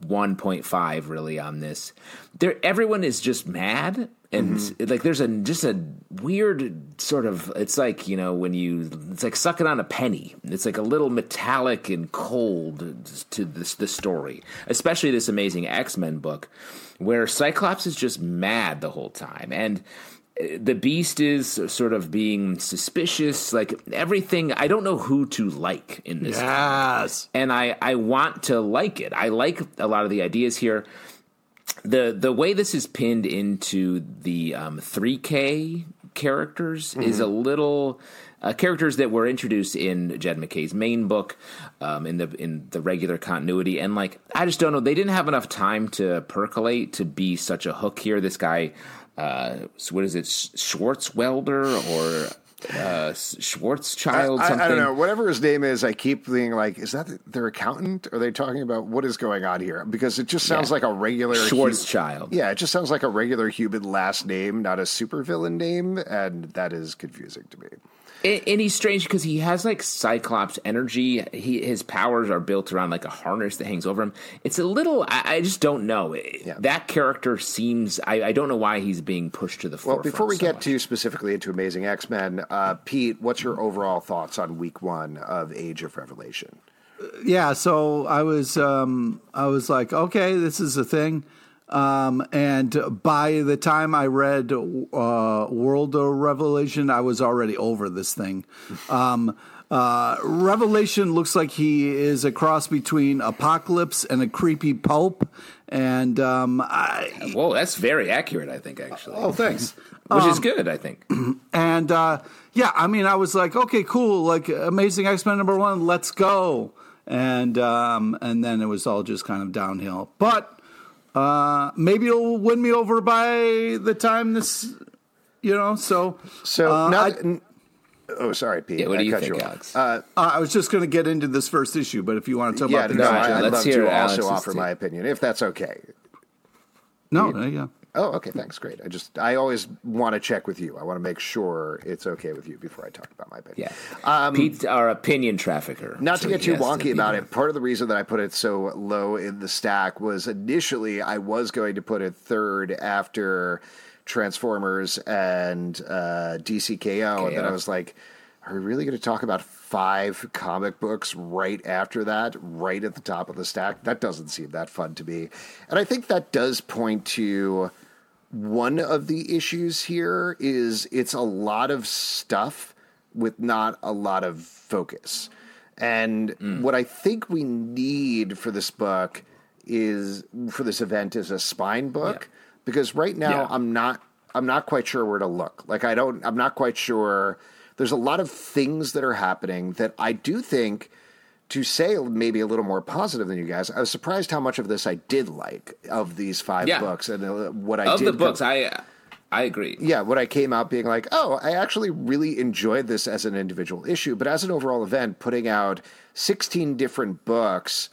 1.5 really on this. Everyone is just mad, and like there's just a weird sort of. It's like it's like sucking on a penny. It's like a little metallic and cold to the story, especially this Amazing X-Men book, where Cyclops is just mad the whole time, and the Beast is sort of being suspicious, like everything. I don't know who to like in this. Yes. And I want to like it. I like a lot of the ideas here. The way this is pinned into the 3K characters is a little characters that were introduced in Jed MacKay's main book in the regular continuity, and like I just don't know. They didn't have enough time to percolate to be such a hook here. This guy. What is it, Schwartzwelder or Schwarzschild? Something? I don't know. Whatever his name is, I keep being like, is that their accountant? Are they talking about what is going on here? Because it just sounds like a regular Schwarzschild. Yeah, it just sounds like a regular human last name, not a supervillain name, and that is confusing to me. And he's strange because he has like Cyclops energy. His powers are built around like a harness that hangs over him. It's a little, I just don't know. Yeah. That character seems, I don't know why he's being pushed to the forefront. Well, before we get to specifically into Amazing X-Men, Pete, what's your overall thoughts on week 1 of Age of Revelation? Yeah, so I was like, okay, this is a thing. And by the time I read World of Revelation, I was already over this thing. Revelation looks like he is a cross between Apocalypse and a creepy Pope, And whoa, that's very accurate, I think, actually. Oh, thanks. Which is good, I think. And yeah, I mean, I was like, okay, cool, like Amazing X-Men #1, let's go. And then it was all just kind of downhill. But maybe it'll win me over by the time this, So oh, sorry, Pete. Yeah, what do you think, Alex? I was just going to get into this first issue, but if you want to talk about the I'd love to Alex's also offer my opinion, if that's okay. Yeah. Oh, okay, thanks, great. I always want to check with you. I want to make sure it's okay with you before I talk about my opinion. Yeah, Pete's our opinion trafficker. Not to get too wonky about it, part of the reason that I put it so low in the stack was initially I was going to put it third after Transformers and DCKO, and then I was like, are we really going to talk about 5 comic books right after that, right at the top of the stack? That doesn't seem that fun to me. And I think that does point to one of the issues here is it's a lot of stuff with not a lot of focus. And what I think we need for this book is, for this event, is a spine book. Yeah. Because right now I'm not quite sure where to look. Like I'm not quite sure. There's a lot of things that are happening that I do think, to say maybe a little more positive than you guys, I was surprised how much of this I did like of these 5 books, and what I did of the books. I agree. Yeah, what I came out being like, oh, I actually really enjoyed this as an individual issue, but as an overall event, putting out 16 different books,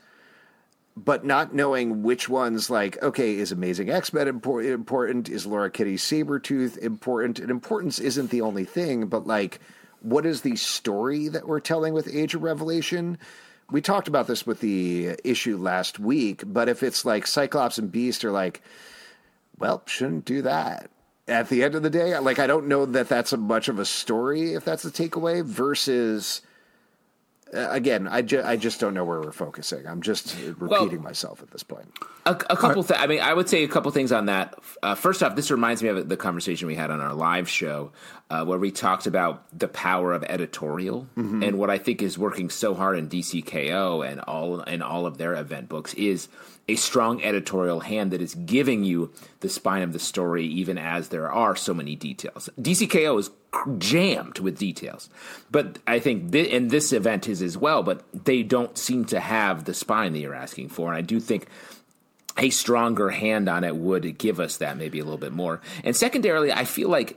but not knowing which ones, like, okay, is Amazing X-Men important? Is Laura Kitty Sabretooth important? And importance isn't the only thing, but, like, what is the story that we're telling with Age of Revelation? We talked about this with the issue last week, but if it's like Cyclops and Beast are like, well, shouldn't do that. At the end of the day, like, I don't know that that's much of a story, if that's the takeaway, versus... Again, I just don't know where we're focusing. I'm just repeating myself at this point. A couple things. I mean, I would say a couple things on that. First off, this reminds me of the conversation we had on our live show where we talked about the power of editorial. Mm-hmm. And what I think is working so hard in DCKO and all of their event books is a strong editorial hand that is giving you the spine of the story, even as there are so many details. DCKO is jammed with details, but I think and this event is as well, but they don't seem to have the spine that you're asking for. And I do think a stronger hand on it would give us that maybe a little bit more. And secondarily, I feel like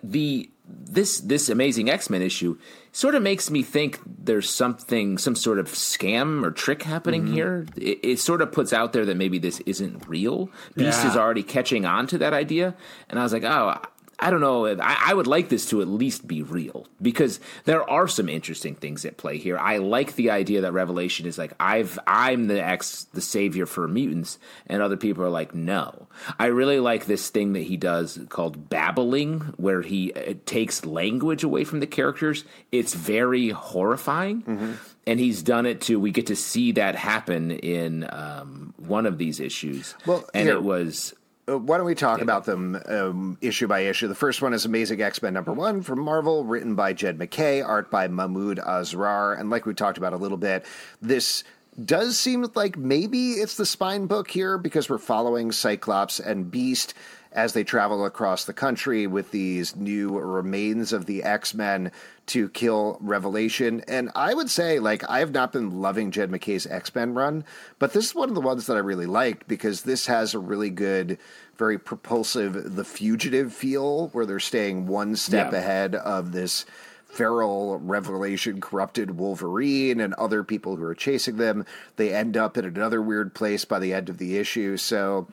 this Amazing X-Men issue sort of makes me think there's some sort of scam or trick happening here. It sort of puts out there that maybe this isn't real. Beast is already catching on to that idea. And I was like, oh, I don't know. I would like this to at least be real, because there are some interesting things at play here. I like the idea that Revelation is like, I'm the savior for mutants, and other people are like, no. I really like this thing that he does called babbling, where he takes language away from the characters. It's very horrifying. And he's done it we get to see that happen in one of these issues. Well, and it was... Why don't we talk about them issue by issue? The first one is Amazing X-Men #1 from Marvel, written by Jed MacKay, art by Mahmoud Asrar. And like we talked about a little bit, this does seem like maybe it's the spine book here, because we're following Cyclops and Beast as they travel across the country with these new remains of the X-Men to kill Revelation. And I would say, like, I have not been loving Jed MacKay's X-Men run, but this is one of the ones that I really liked, because this has a really good, very propulsive The Fugitive feel, where they're staying one step ahead of this feral Revelation corrupted Wolverine and other people who are chasing them. They end up in another weird place by the end of the issue. So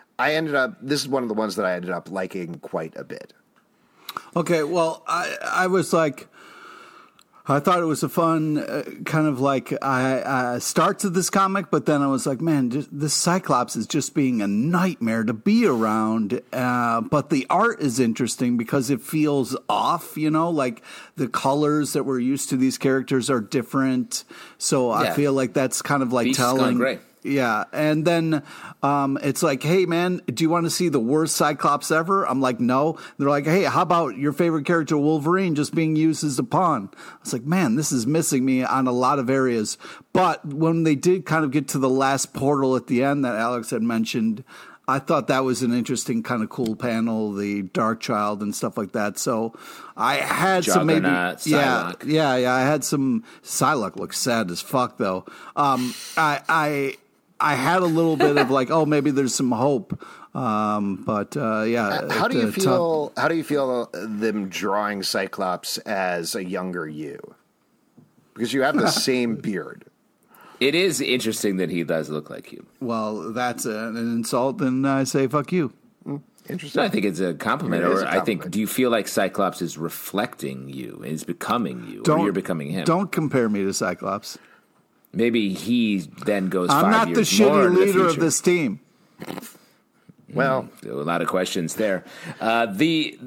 this is one of the ones that I ended up liking quite a bit. Okay, well, I was like, I thought it was a fun kind of like start to this comic, but then I was like, man, this Cyclops is just being a nightmare to be around. But the art is interesting because it feels off, like the colors that we're used to these characters are different. So I feel like that's kind of like Beast's telling. Great. Yeah, and then it's like, hey, man, do you want to see the worst Cyclops ever? I'm like, no. They're like, hey, how about your favorite character, Wolverine, just being used as a pawn? I was like, man, this is missing me on a lot of areas. But when they did kind of get to the last portal at the end that Alex had mentioned, I thought that was an interesting kind of cool panel, the Dark Child and stuff like that. So I had some maybe, Psylocke. yeah. I had some. Psylocke looks sad as fuck though. I had a little bit of like, oh, maybe there's some hope. Yeah. How do you feel? How do you feel them drawing Cyclops as a younger you? Because you have the same beard. It is interesting that he does look like you. Well, that's an insult, and I say fuck you. Interesting. No, I think it's a compliment. It is Or a I think, compliment. do you feel like Cyclops is reflecting you, is becoming you, or you're becoming him? Don't compare me to Cyclops. Maybe he then goes. I'm 5 not the years more shitty into the leader of future. this team. Well, A lot of questions there. The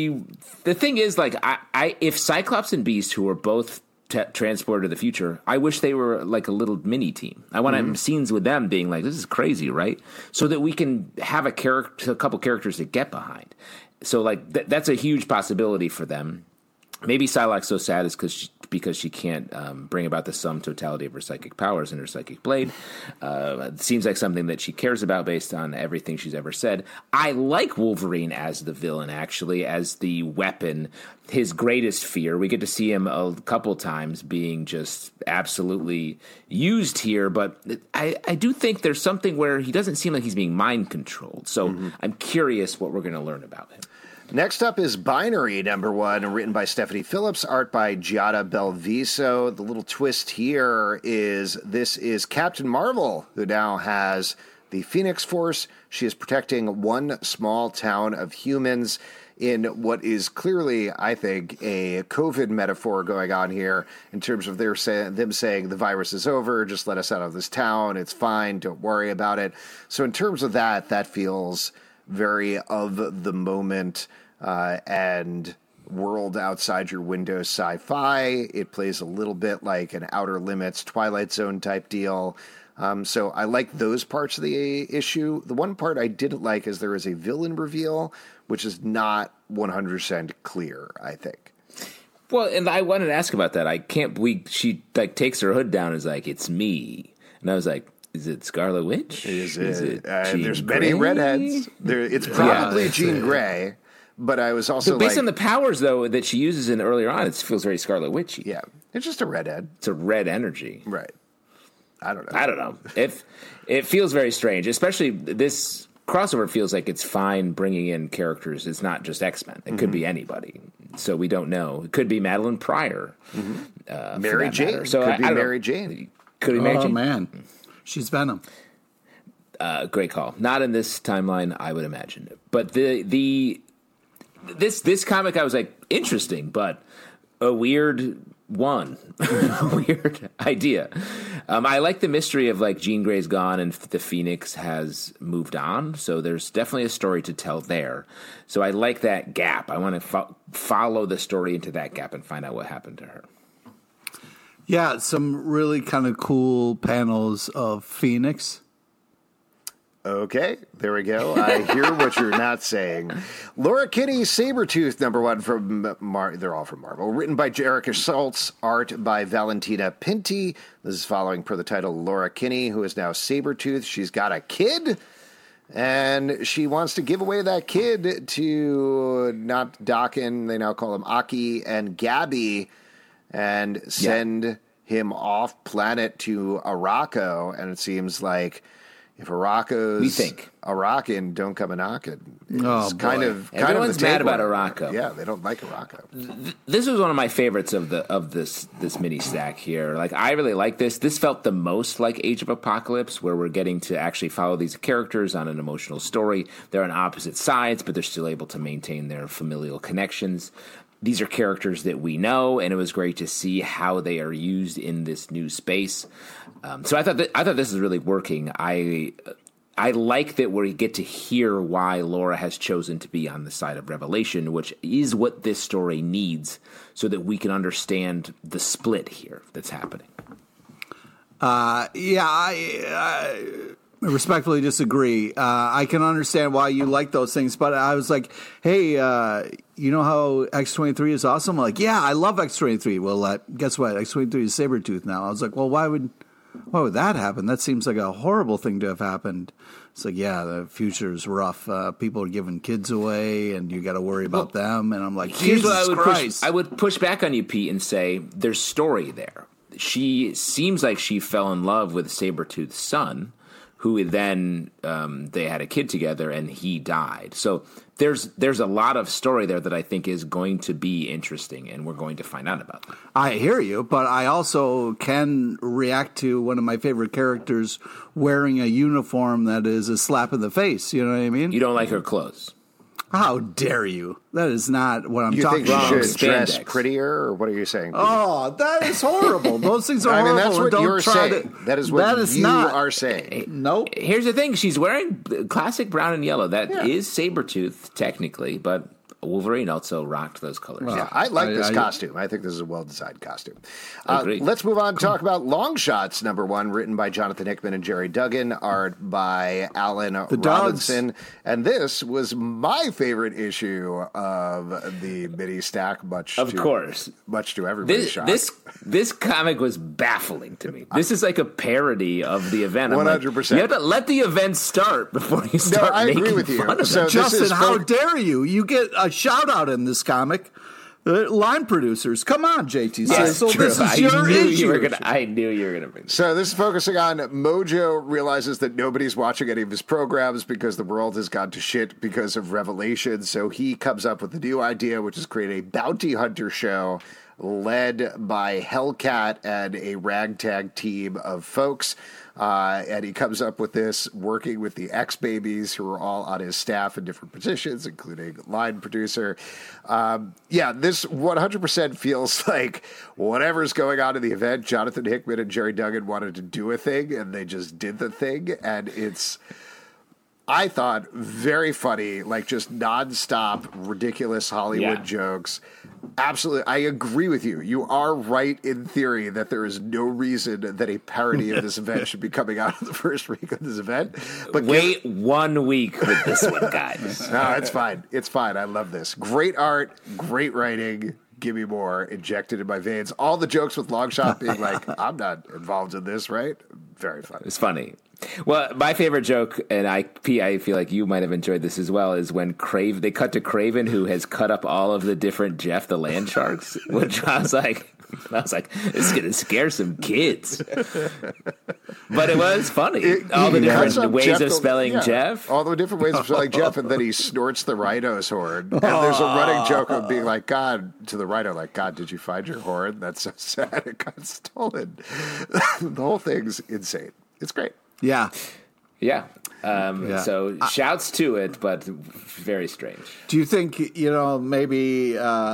thing is, like, I if Cyclops and Beast, who are both transported to the future, I wish they were like a little mini team. I want scenes with them being like, this is crazy, right? So that we can have a couple characters to get behind. So like that's a huge possibility for them. Maybe Psylocke's so sad is because she can't bring about the sum totality of her psychic powers in her psychic blade. It seems like something that she cares about based on everything she's ever said. I like Wolverine as the villain, actually, as the weapon, his greatest fear. We get to see him a couple times being just absolutely used here, but I do think there's something where he doesn't seem like he's being mind controlled. So I'm curious what we're going to learn about him. next up is Binary #1, written by Stephanie Phillips, art by Giada Belviso. The little twist here is this is Captain Marvel, who now has the Phoenix Force. She is protecting one small town of humans in what is clearly, I think, a COVID metaphor going on here in terms of them saying the virus is over, just let us out of this town, it's fine, don't worry about it. So in terms of that feels very of the moment and world outside your window sci-fi. It plays a little bit like an Outer Limits, Twilight Zone type deal. So I like those parts of the issue. The one part I didn't like is there is a villain reveal, which is not 100% clear, I think. Well, and I wanted to ask about that. I can't believe she like takes her hood down and is like, it's me. And I was like, is it Scarlet Witch? Is it Jean there's many Grey? redheads. It's probably Jean Grey, but I was also But based on the powers, though, that she uses in earlier on, it feels very Scarlet Witchy. yeah, it's just a redhead. It's a red energy. Right. I don't know. It feels very strange, especially this crossover feels like it's fine bringing in characters. It's not just X-Men. It could be anybody. So we don't know. It could be Madeline Pryor. Mary Jane. So could be I don't Mary know. Jane. Could be Mary Oh Jane? man, she's Venom. Great call. Not in this timeline, I would imagine. But this comic, I was like, interesting, but a weird one, weird idea. I like the mystery of like Jean Grey's gone and the Phoenix has moved on. So there's definitely a story to tell there. So I like that gap. I want to follow the story into that gap and find out what happened to her. Yeah, some really kind of cool panels of Phoenix. Okay, there we go. I hear what you're not saying. Laura Kinney, Sabretooth, #1 from they're all from Marvel. Written by Jerica Schultz, art by Valentina Pinti. This is following per the title Laura Kinney, who is now Sabretooth. She's got a kid, and she wants to give away that kid to not Daken, they now call him Aki, and Gabby, and send him off planet to Arakko. And it seems like if Arakko's We think. Arakan, don't come a knocking. Oh, It's boy. kind of Everyone's the mad about takeaway. Arakko. Yeah, they don't like Arakko. This was one of my favorites of this mini stack here. Like, I really like this. This felt the most like Age of Apocalypse, where we're getting to actually follow these characters on an emotional story. They're on opposite sides, but they're still able to maintain their familial connections. These are characters that we know, and it was great to see how they are used in this new space. So I thought this is really working. I like that we get to hear why Laura has chosen to be on the side of Revelation, which is what this story needs, so that we can understand the split here that's happening. I respectfully disagree. I can understand why you like those things, but I was like, hey, you know how X-23 is awesome? I'm like, yeah, I love X-23. Well, guess what? X-23 is Sabretooth now. I was like, well, why why would that happen? That seems like a horrible thing to have happened. It's like, yeah, the future is rough. People are giving kids away, and you got to worry about them. And I'm like, here's Jesus what Christ. I would push back on you, Pete, and say there's story there. She seems like she fell in love with Sabretooth's son, who then they had a kid together, and he died. So there's a lot of story there that I think is going to be interesting, and we're going to find out about that. I hear you, but I also can react to one of my favorite characters wearing a uniform that is a slap in the face. You know what I mean? You don't like her clothes. How dare you? That is not what I'm You talking think about. she should dress Spandex. prettier, or what are you saying? Oh, that is horrible. Those things are I horrible. mean, that's what Don't you're try saying. to- That is what you not. are saying. Nope. Here's the thing. She's wearing classic brown and yellow. That is Sabretooth, technically, but Wolverine also rocked those colors. Yeah, I like this costume. I think this is a well-designed costume. Agreed. Let's move on and talk about Long Shots, #1, written by Jonathan Hickman and Jerry Duggan, art by Alan Robinson. And this was my favorite issue of the mini stack, much to everybody's shock. This comic was baffling to me. This is like a parody of the event. I'm 100%. Like, you have to let the event start before you start I making agree with you. fun of So it. this Justin, is how dare you? You get a shout out in this comic. Line producers, come on, JT. Yes, So true. this is I your knew issue. you were gonna. I knew you were gonna bring this. So this is focusing on Mojo realizes that nobody's watching any of his programs because the world has gone to shit because of Revelation. So he comes up with a new idea, which is create a bounty hunter show led by Hellcat and a ragtag team of folks. And he comes up with this working with the X-Babies, who are all on his staff in different positions, including line producer. This 100% feels like whatever's going on in the event, Jonathan Hickman and Jerry Duggan wanted to do a thing, and they just did the thing. And it's, I thought, very funny, like just nonstop ridiculous Hollywood jokes. Absolutely. I agree with you. You are right in theory that there is no reason that a parody of this event should be coming out of the first week of this event. But Wait 1 week with this one, guys. no, it's fine. It's fine. I love this. Great art, great writing. Give me more injected in my veins. All the jokes with Longshot being like, I'm not involved in this, right? Very funny. It's funny. Well, my favorite joke, and I feel like you might have enjoyed this as well, is when they cut to Craven, who has cut up all of the different Jeff the Land Sharks, which I was like, this is going to scare some kids. But it was funny. All the different ways of spelling Jeff. All the different ways of spelling Jeff, and then he snorts the rhino's horn. And there's a running joke of being like, God, to the rhino, like, God, did you find your horn? That's so sad. It got stolen. The whole thing's insane. It's great. Yeah. Yeah. So shouts to it, but very strange. Do you think, maybe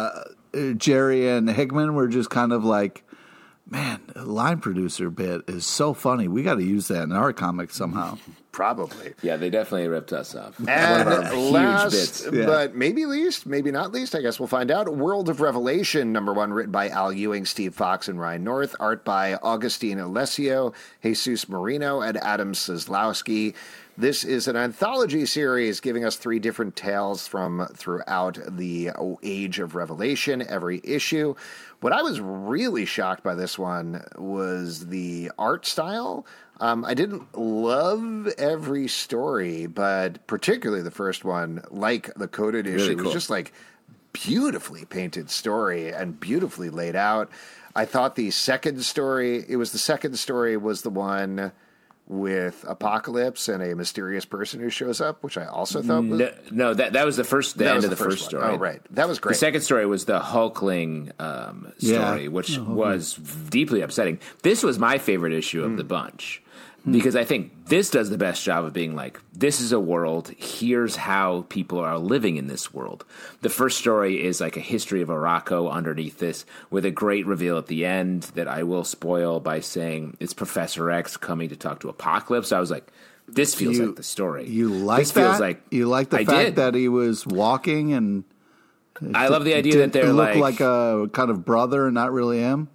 Jerry and Hickman were just kind of like, man, the line producer bit is so funny. We got to use that in our comics somehow. Probably. Yeah, they definitely ripped us off. And One of our last, huge bits. but maybe least, maybe not least, I guess we'll find out. World of Revelation, #1, written by Al Ewing, Steve Fox, and Ryan North. Art by Augustine Alessio, Jesus Marino, and Adam Seslowski. This is an anthology series giving us 3 different tales from throughout the age of Revelation, every issue. What I was really shocked by this one was the art style. I didn't love every story, but particularly the first one, like the coded issue, Really cool. was just like beautifully painted story and beautifully laid out. I thought the second story was the one with Apocalypse and a mysterious person who shows up, which I also thought was... No, that was the end of the first story. Oh, right. That was great. The second story was the Hulkling story, which was deeply upsetting. This was my favorite issue of the bunch. Because I think this does the best job of being like, this is a world, here's how people are living in this world. The first story is like a history of Arakko underneath this, with a great reveal at the end that I will spoil by saying it's Professor X coming to talk to Apocalypse. I was like, this feels like the story. You like this that? Feels like, you like the fact that he was walking and... I love the idea that they're look like a kind of brother and not really him?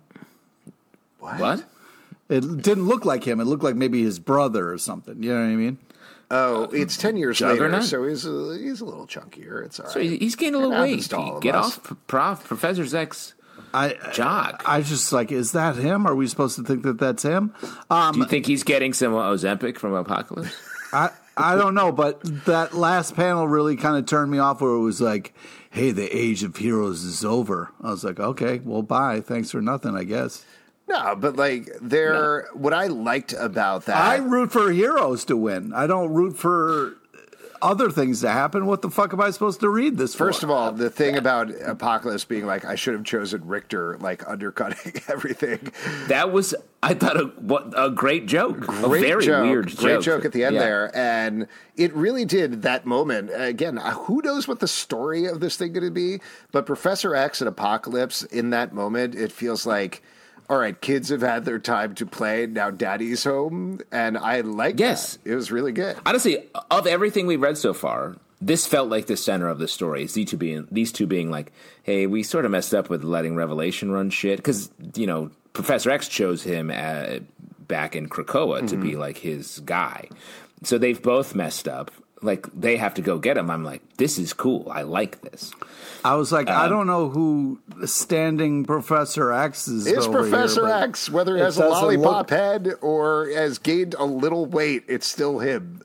What? It didn't look like him. It looked like maybe his brother or something. You know what I mean? Oh, it's 10 years Juggernaut? later, so he's a little chunkier. It's all right. So he's gained a little It weight. happens to all of Get us. off Professor X. Jock. I just like, is that him? Are we supposed to think that that's him? Do you think he's getting some Ozempic from Apocalypse? I don't know, but that last panel really kind of turned me off where it was like, hey, the age of heroes is over. I was like, okay, well, bye. Thanks for nothing, I guess. No, but like what I liked about that. I root for heroes to win. I don't root for other things to happen. What the fuck am I supposed to read this for? First of all, the thing about Apocalypse being like, I should have chosen Richter, like undercutting everything. That was, I thought, a great joke. A very weird joke. Great joke at the end there. And it really did that moment. Again, who knows what the story of this thing going to be? But Professor X and Apocalypse in that moment, it feels like, all right, kids have had their time to play. Now daddy's home. And I like that. It was really good. Honestly, of everything we've read so far, this felt like the center of the story. These two being like, hey, we sort of messed up with letting Revelation run shit. Because, Professor X chose him back in Krakoa to be like his guy. So they've both messed up. Like, they have to go get him. I'm like, this is cool. I like this. I was like, I don't know who standing Professor X is. It's Professor X, whether he has a lollipop head or has gained a little weight, it's still him.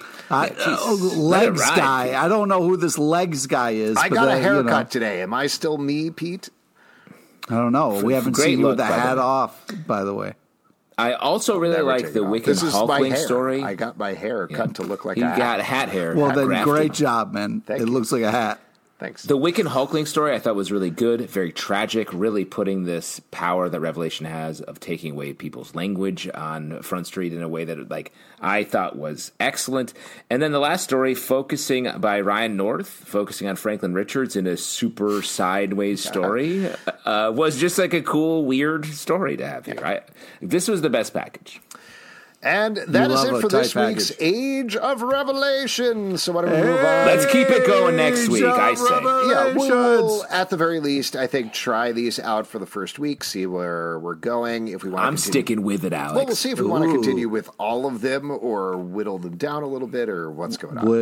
Legs guy. I don't know who this legs guy is. I got a haircut today. Am I still me, Pete? I don't know. We haven't seen you with the hat off, by the way. I also really like the Wiccan Hulkling story. I got my hair cut to look like a hat. You got hat hair. Well, then great job, man. It looks like a hat. Thanks. The Wiccan Hulkling story I thought was really good, very tragic, really putting this power that Revelation has of taking away people's language on Front Street in a way that I thought was excellent. And then the last story, by Ryan North, focusing on Franklin Richards in a super sideways story, was just like a cool, weird story to have here. This was the best package. And that is it for this week's Age of Revelation. So why don't we move on? Let's keep it going next week, I say. Yeah, we'll, at the very least, I think, try these out for the first week, see where we're going. If we want, I'm sticking with it, Alex. Well, we'll see if we want to continue with all of them or whittle them down a little bit or what's going on.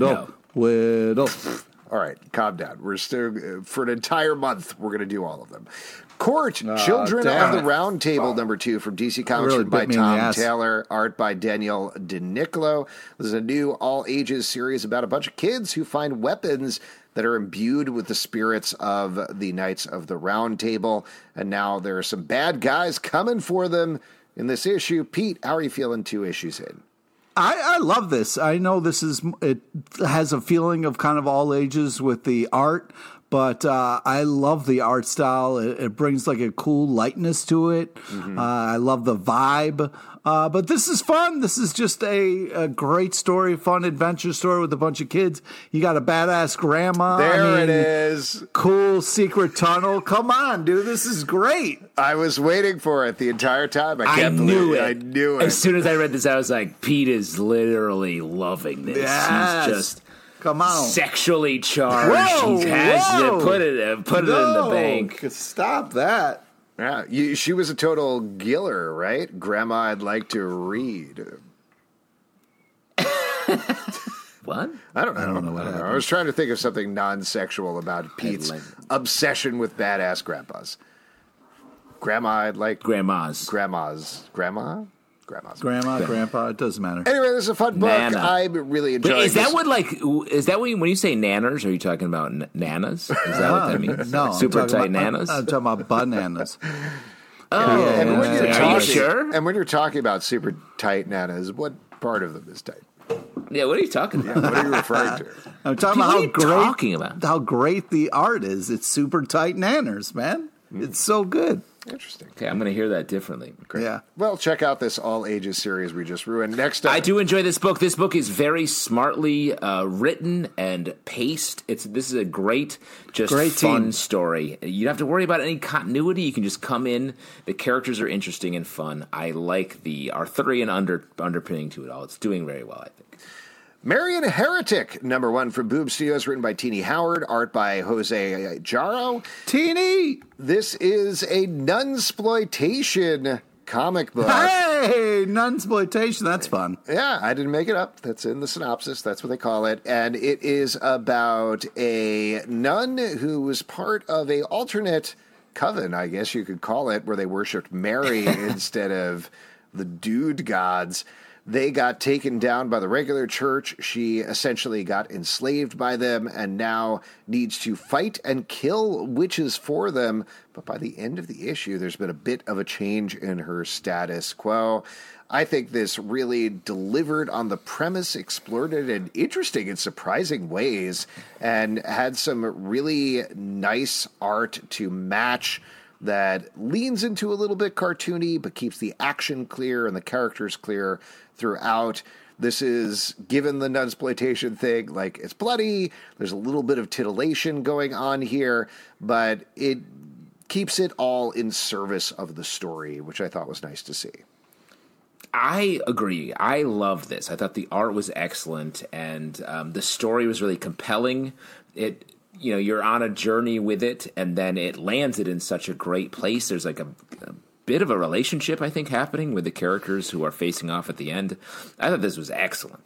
Whittle. All right, calm down. We're still, for an entire month, we're going to do all of them. Court, Children of the Round Table, #2 from DC Comics, really by Tom Taylor, art by Daniel DiNiccolo. This is a new all-ages series about a bunch of kids who find weapons that are imbued with the spirits of the Knights of the Round Table. And now there are some bad guys coming for them in this issue. Pete, how are you feeling 2 issues in? I love this. I know it has a feeling of kind of all ages with the art, but I love the art style. It brings like a cool lightness to it. Mm-hmm. I love the vibe. But this is fun. This is just a great story, fun adventure story with a bunch of kids. You got a badass grandma. It is. Cool secret tunnel. Come on, dude. This is great. I was waiting for it the entire time. I knew it. As soon as I read this, I was like, Pete is literally loving this. Yes. He's just... Come on. Sexually charged. He has to put it in the bank. Stop that. Yeah, she was a total giller, right? Grandma, I'd like to read. What? I don't know what happened. I was trying to think of something non-sexual about Pete's obsession with badass grandpas. Grandma, I'd like... Grandmas. Grandma? Grandpa, it doesn't matter. Anyway, this is a fun book. Nana. I'm really enjoying Is that when you say nanners, are you talking about nanas? Is that what that means? No. Super tight nanas? I'm talking about bananas. Are you sure? And when you're talking about super tight nanas, what part of them is tight? Yeah, what are you talking about? What are you referring to? I'm talking about how great the art is. It's super tight nanners, man. It's so good. Interesting. Okay, I'm going to hear that differently. Great. Yeah. Well, check out this all ages series we just ruined. Next up, I do enjoy this book. This book is very smartly written and paced. This is a great fun story. You don't have to worry about any continuity. You can just come in. The characters are interesting and fun. I like the Arthurian underpinning to it all. It's doing very well, I think. Marion Heretic, #1 from Boom Studios, written by Teenie Howard, art by Jose Jarro. Teenie! This is a nunsploitation comic book. Hey, nunsploitation, that's fun. Yeah, I didn't make it up. That's in the synopsis. That's what they call it. And it is about a nun who was part of a alternate coven, I guess you could call it, where they worshipped Mary instead of the dude gods. They got taken down by the regular church. She essentially got enslaved by them and now needs to fight and kill witches for them. But by the end of the issue, there's been a bit of a change in her status quo. I think this really delivered on the premise, explored it in interesting and surprising ways, and had some really nice art to match that leans into a little bit cartoony, but keeps the action clear and the characters clear throughout. This is, given the nunsploitation thing, like, it's bloody, there's a little bit of titillation going on here, but it keeps it all in service of the story, which I thought was nice to see. I agree. I love this. I thought the art was excellent, and the story was really compelling. You're on a journey with it, and then it lands it in such a great place. There's like a bit of a relationship, I think, happening with the characters who are facing off at the end. I thought this was excellent.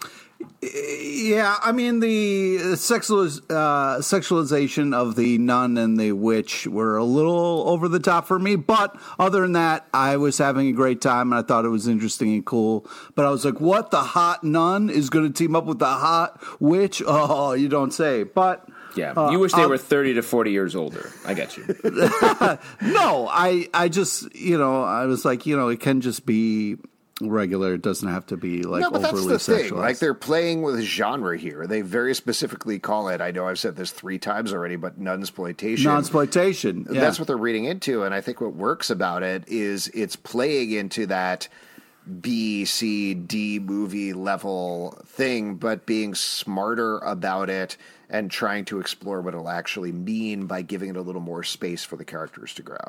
Yeah, I mean, the sexualization of the nun and the witch were a little over the top for me. But other than that, I was having a great time, and I thought it was interesting and cool. But I was like, what? The hot nun is going to team up with the hot witch? Oh, you don't say. But... yeah, you wish they were 30 to 40 years older. I get you. No, I just, I was like, it can just be regular. It doesn't have to be like overly that's the sexualized. thing. Like, they're playing with genre here. They very specifically call it, I know I've said this 3 times already, but nunsploitation. Nunsploitation, yeah. That's what they're reading into, and I think what works about it is it's playing into that B, C, D movie level thing, but being smarter about it and trying to explore what it'll actually mean by giving it a little more space for the characters to grow.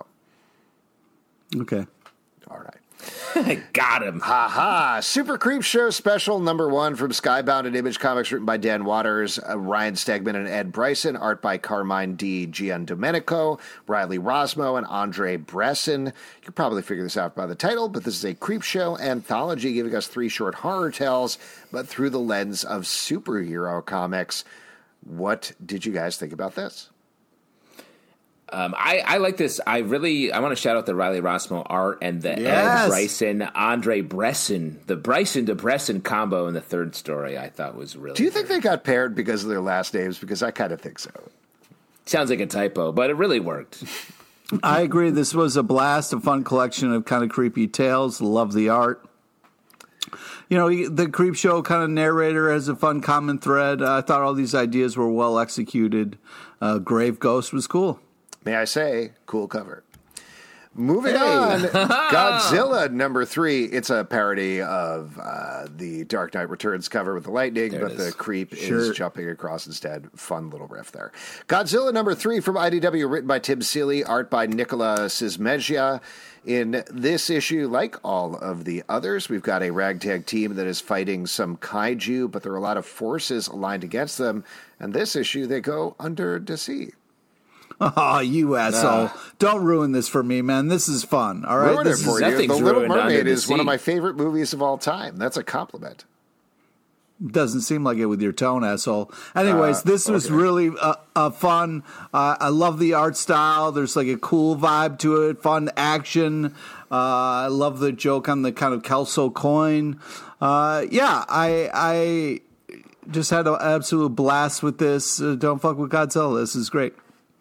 Okay. All right. Got him. Ha! Super Creep Show Special #1 from Skybound and Image Comics, written by Dan Waters, Ryan Stegman and Ed Bryson, art by Carmine Di Giandomenico, Riley Rosmo, and Andre Bresson. You can probably figure this out by the title, but this is a Creep Show anthology giving us 3 short horror tales, but through the lens of superhero comics. What did you guys think about this? I like this. I want to shout out the Riley Rosmo art and the Ed Bryson, Andre Bresson, the Bryson to Bresson combo in the third story. I thought was really. Do you think they got paired because of their last names? Because I kind of think so. Sounds like a typo, but it really worked. I agree. This was a blast, a fun collection of kind of creepy tales. Love the art. The Creep Show kind of narrator has a fun common thread. I thought all these ideas were well executed. Grave Ghost was cool. May I say, cool cover. Moving on, Godzilla #3. It's a parody of the Dark Knight Returns cover with the lightning, but the creep is jumping across instead. Fun little riff there. Godzilla #3 from IDW, written by Tim Seeley, art by Nicola Cismezia. In this issue, like all of the others, we've got a ragtag team that is fighting some kaiju, but there are a lot of forces aligned against them. And this issue, they go under the sea. Oh, you asshole. Don't ruin this for me, man. This is fun. All right? Ruin it for you. The Little Mermaid is one of my favorite movies of all time. That's a compliment. Doesn't seem like it with your tone, asshole. Anyways, this was really fun. I love the art style. There's like a cool vibe to it, fun action. I love the joke on the kind of Kelso coin. I just had an absolute blast with this. Don't fuck with Godzilla. This is great.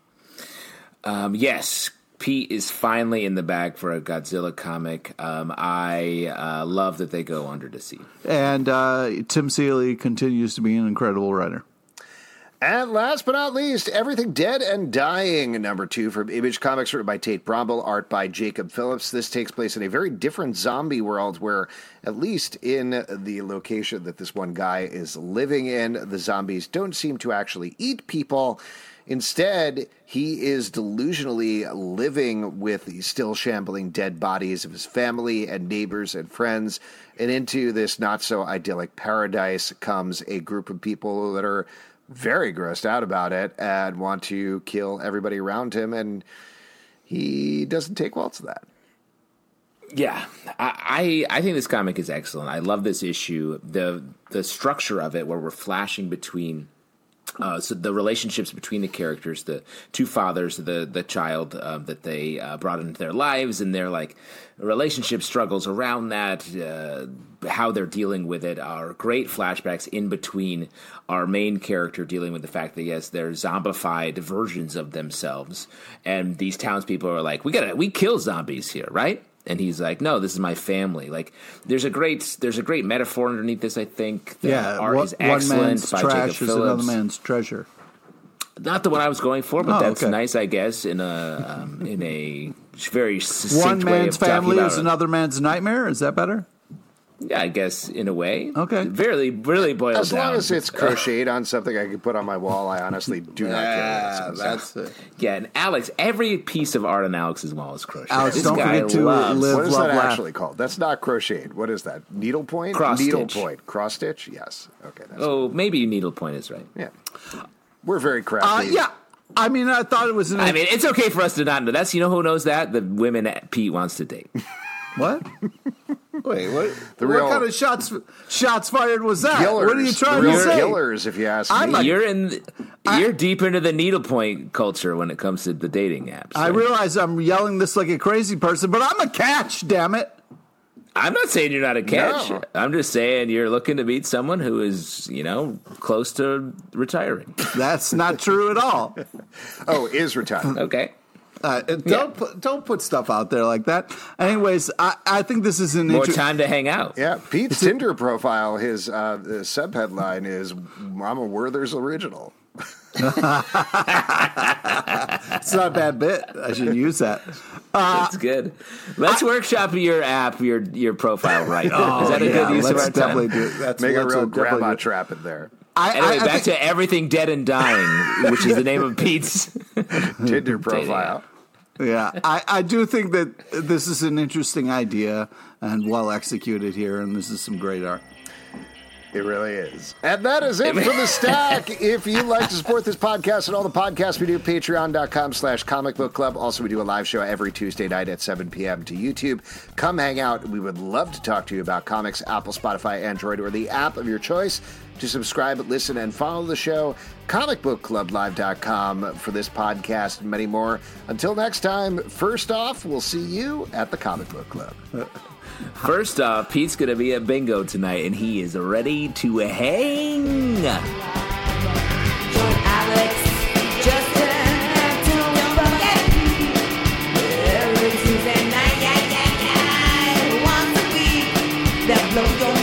Yes, Pete is finally in the bag for a Godzilla comic. I love that they go under the sea. And Tim Seeley continues to be an incredible writer. And last but not least, Everything Dead and Dying, #2 from Image Comics, written by Tate Bromble, art by Jacob Phillips. This takes place in a very different zombie world where, at least in the location that this one guy is living in, the zombies don't seem to actually eat people. Instead, he is delusionally living with the still shambling dead bodies of his family and neighbors and friends. And into this not-so-idyllic paradise comes a group of people that are very grossed out about it and want to kill everybody around him. And he doesn't take well to that. Yeah, I think this comic is excellent. I love this issue. The structure of it, where we're flashing between So the relationships between the characters, the two fathers, the child that they brought into their lives, and their like relationship struggles around that, how they're dealing with it, are great flashbacks in between our main character dealing with the fact that yes, they're zombified versions of themselves, and these townspeople are like, we kill zombies here, right? And he's like, no, this is my family. Like, there's a great metaphor underneath this, I think. The art is excellent. One man's by trash Jacob is Phillips. another man's treasure. Not the one I was going for, but that's okay. nice, I guess, in a very succinct One way man's of talking family about is it. another man's nightmare. Is that better? Yeah, I guess in a way. Okay. Really boiled As down. long as it's crocheted on something I can put on my wall, I honestly do not care. That's it. Yeah, and Alex, every piece of art on Alex's wall is crocheted. Alex, this don't guy forget to loves live, What is love, that laugh. actually called? That's not crocheted. What is that? Needlepoint? Cross stitch. Needlepoint. Cross stitch? Yes. Okay. That's Oh, maybe needlepoint is right. yeah. We're very crafty. Yeah. I mean, I thought it was an. I mean, it's okay for us to not know. That's, you know who knows that? The women that Pete wants to date. What? Wait, what? The real- what kind of shots fired was that? Gillers. What are you trying Real to say? Gillers, if you ask me. You're deep into the needlepoint culture when it comes to the dating apps. I right? realize I'm yelling this like a crazy person, but I'm a catch, damn it. I'm not saying you're not a catch. No. I'm just saying you're looking to meet someone who is, close to retiring. That's not true at all. Oh, is retired. Okay. Don't put stuff out there like that. Anyways, I think this is an More time to hang out. Yeah, Pete's Tinder profile, his sub-headline is Mama Werther's original. It's not a bad bit. I should use that. That's good. Let's workshop your app, your profile right now. Is that a good use of our definitely time? do it. That's Make a let's real definitely grandma do it. trap in there. Anyway, back think- to Everything Dead and Dying, which is the name of Pete's Tinder profile. Yeah, I do think that this is an interesting idea and well executed here, and this is some great art. It really is. And that is it for The Stack. If you'd like to support this podcast and all the podcasts we do, patreon.com/Comic Book Club. Also, we do a live show every Tuesday night at 7 p.m. to YouTube. Come hang out. We would love to talk to you about comics, Apple, Spotify, Android, or the app of your choice. To subscribe, listen, and follow the show, comicbookclublive.com for this podcast and many more. Until next time, first off, we'll see you at the Comic Book Club. First off, Pete's going to be at bingo tonight, and he is ready to hang. Join Alex, Justin, don't forget. Every Tuesday night, once a week, that blows your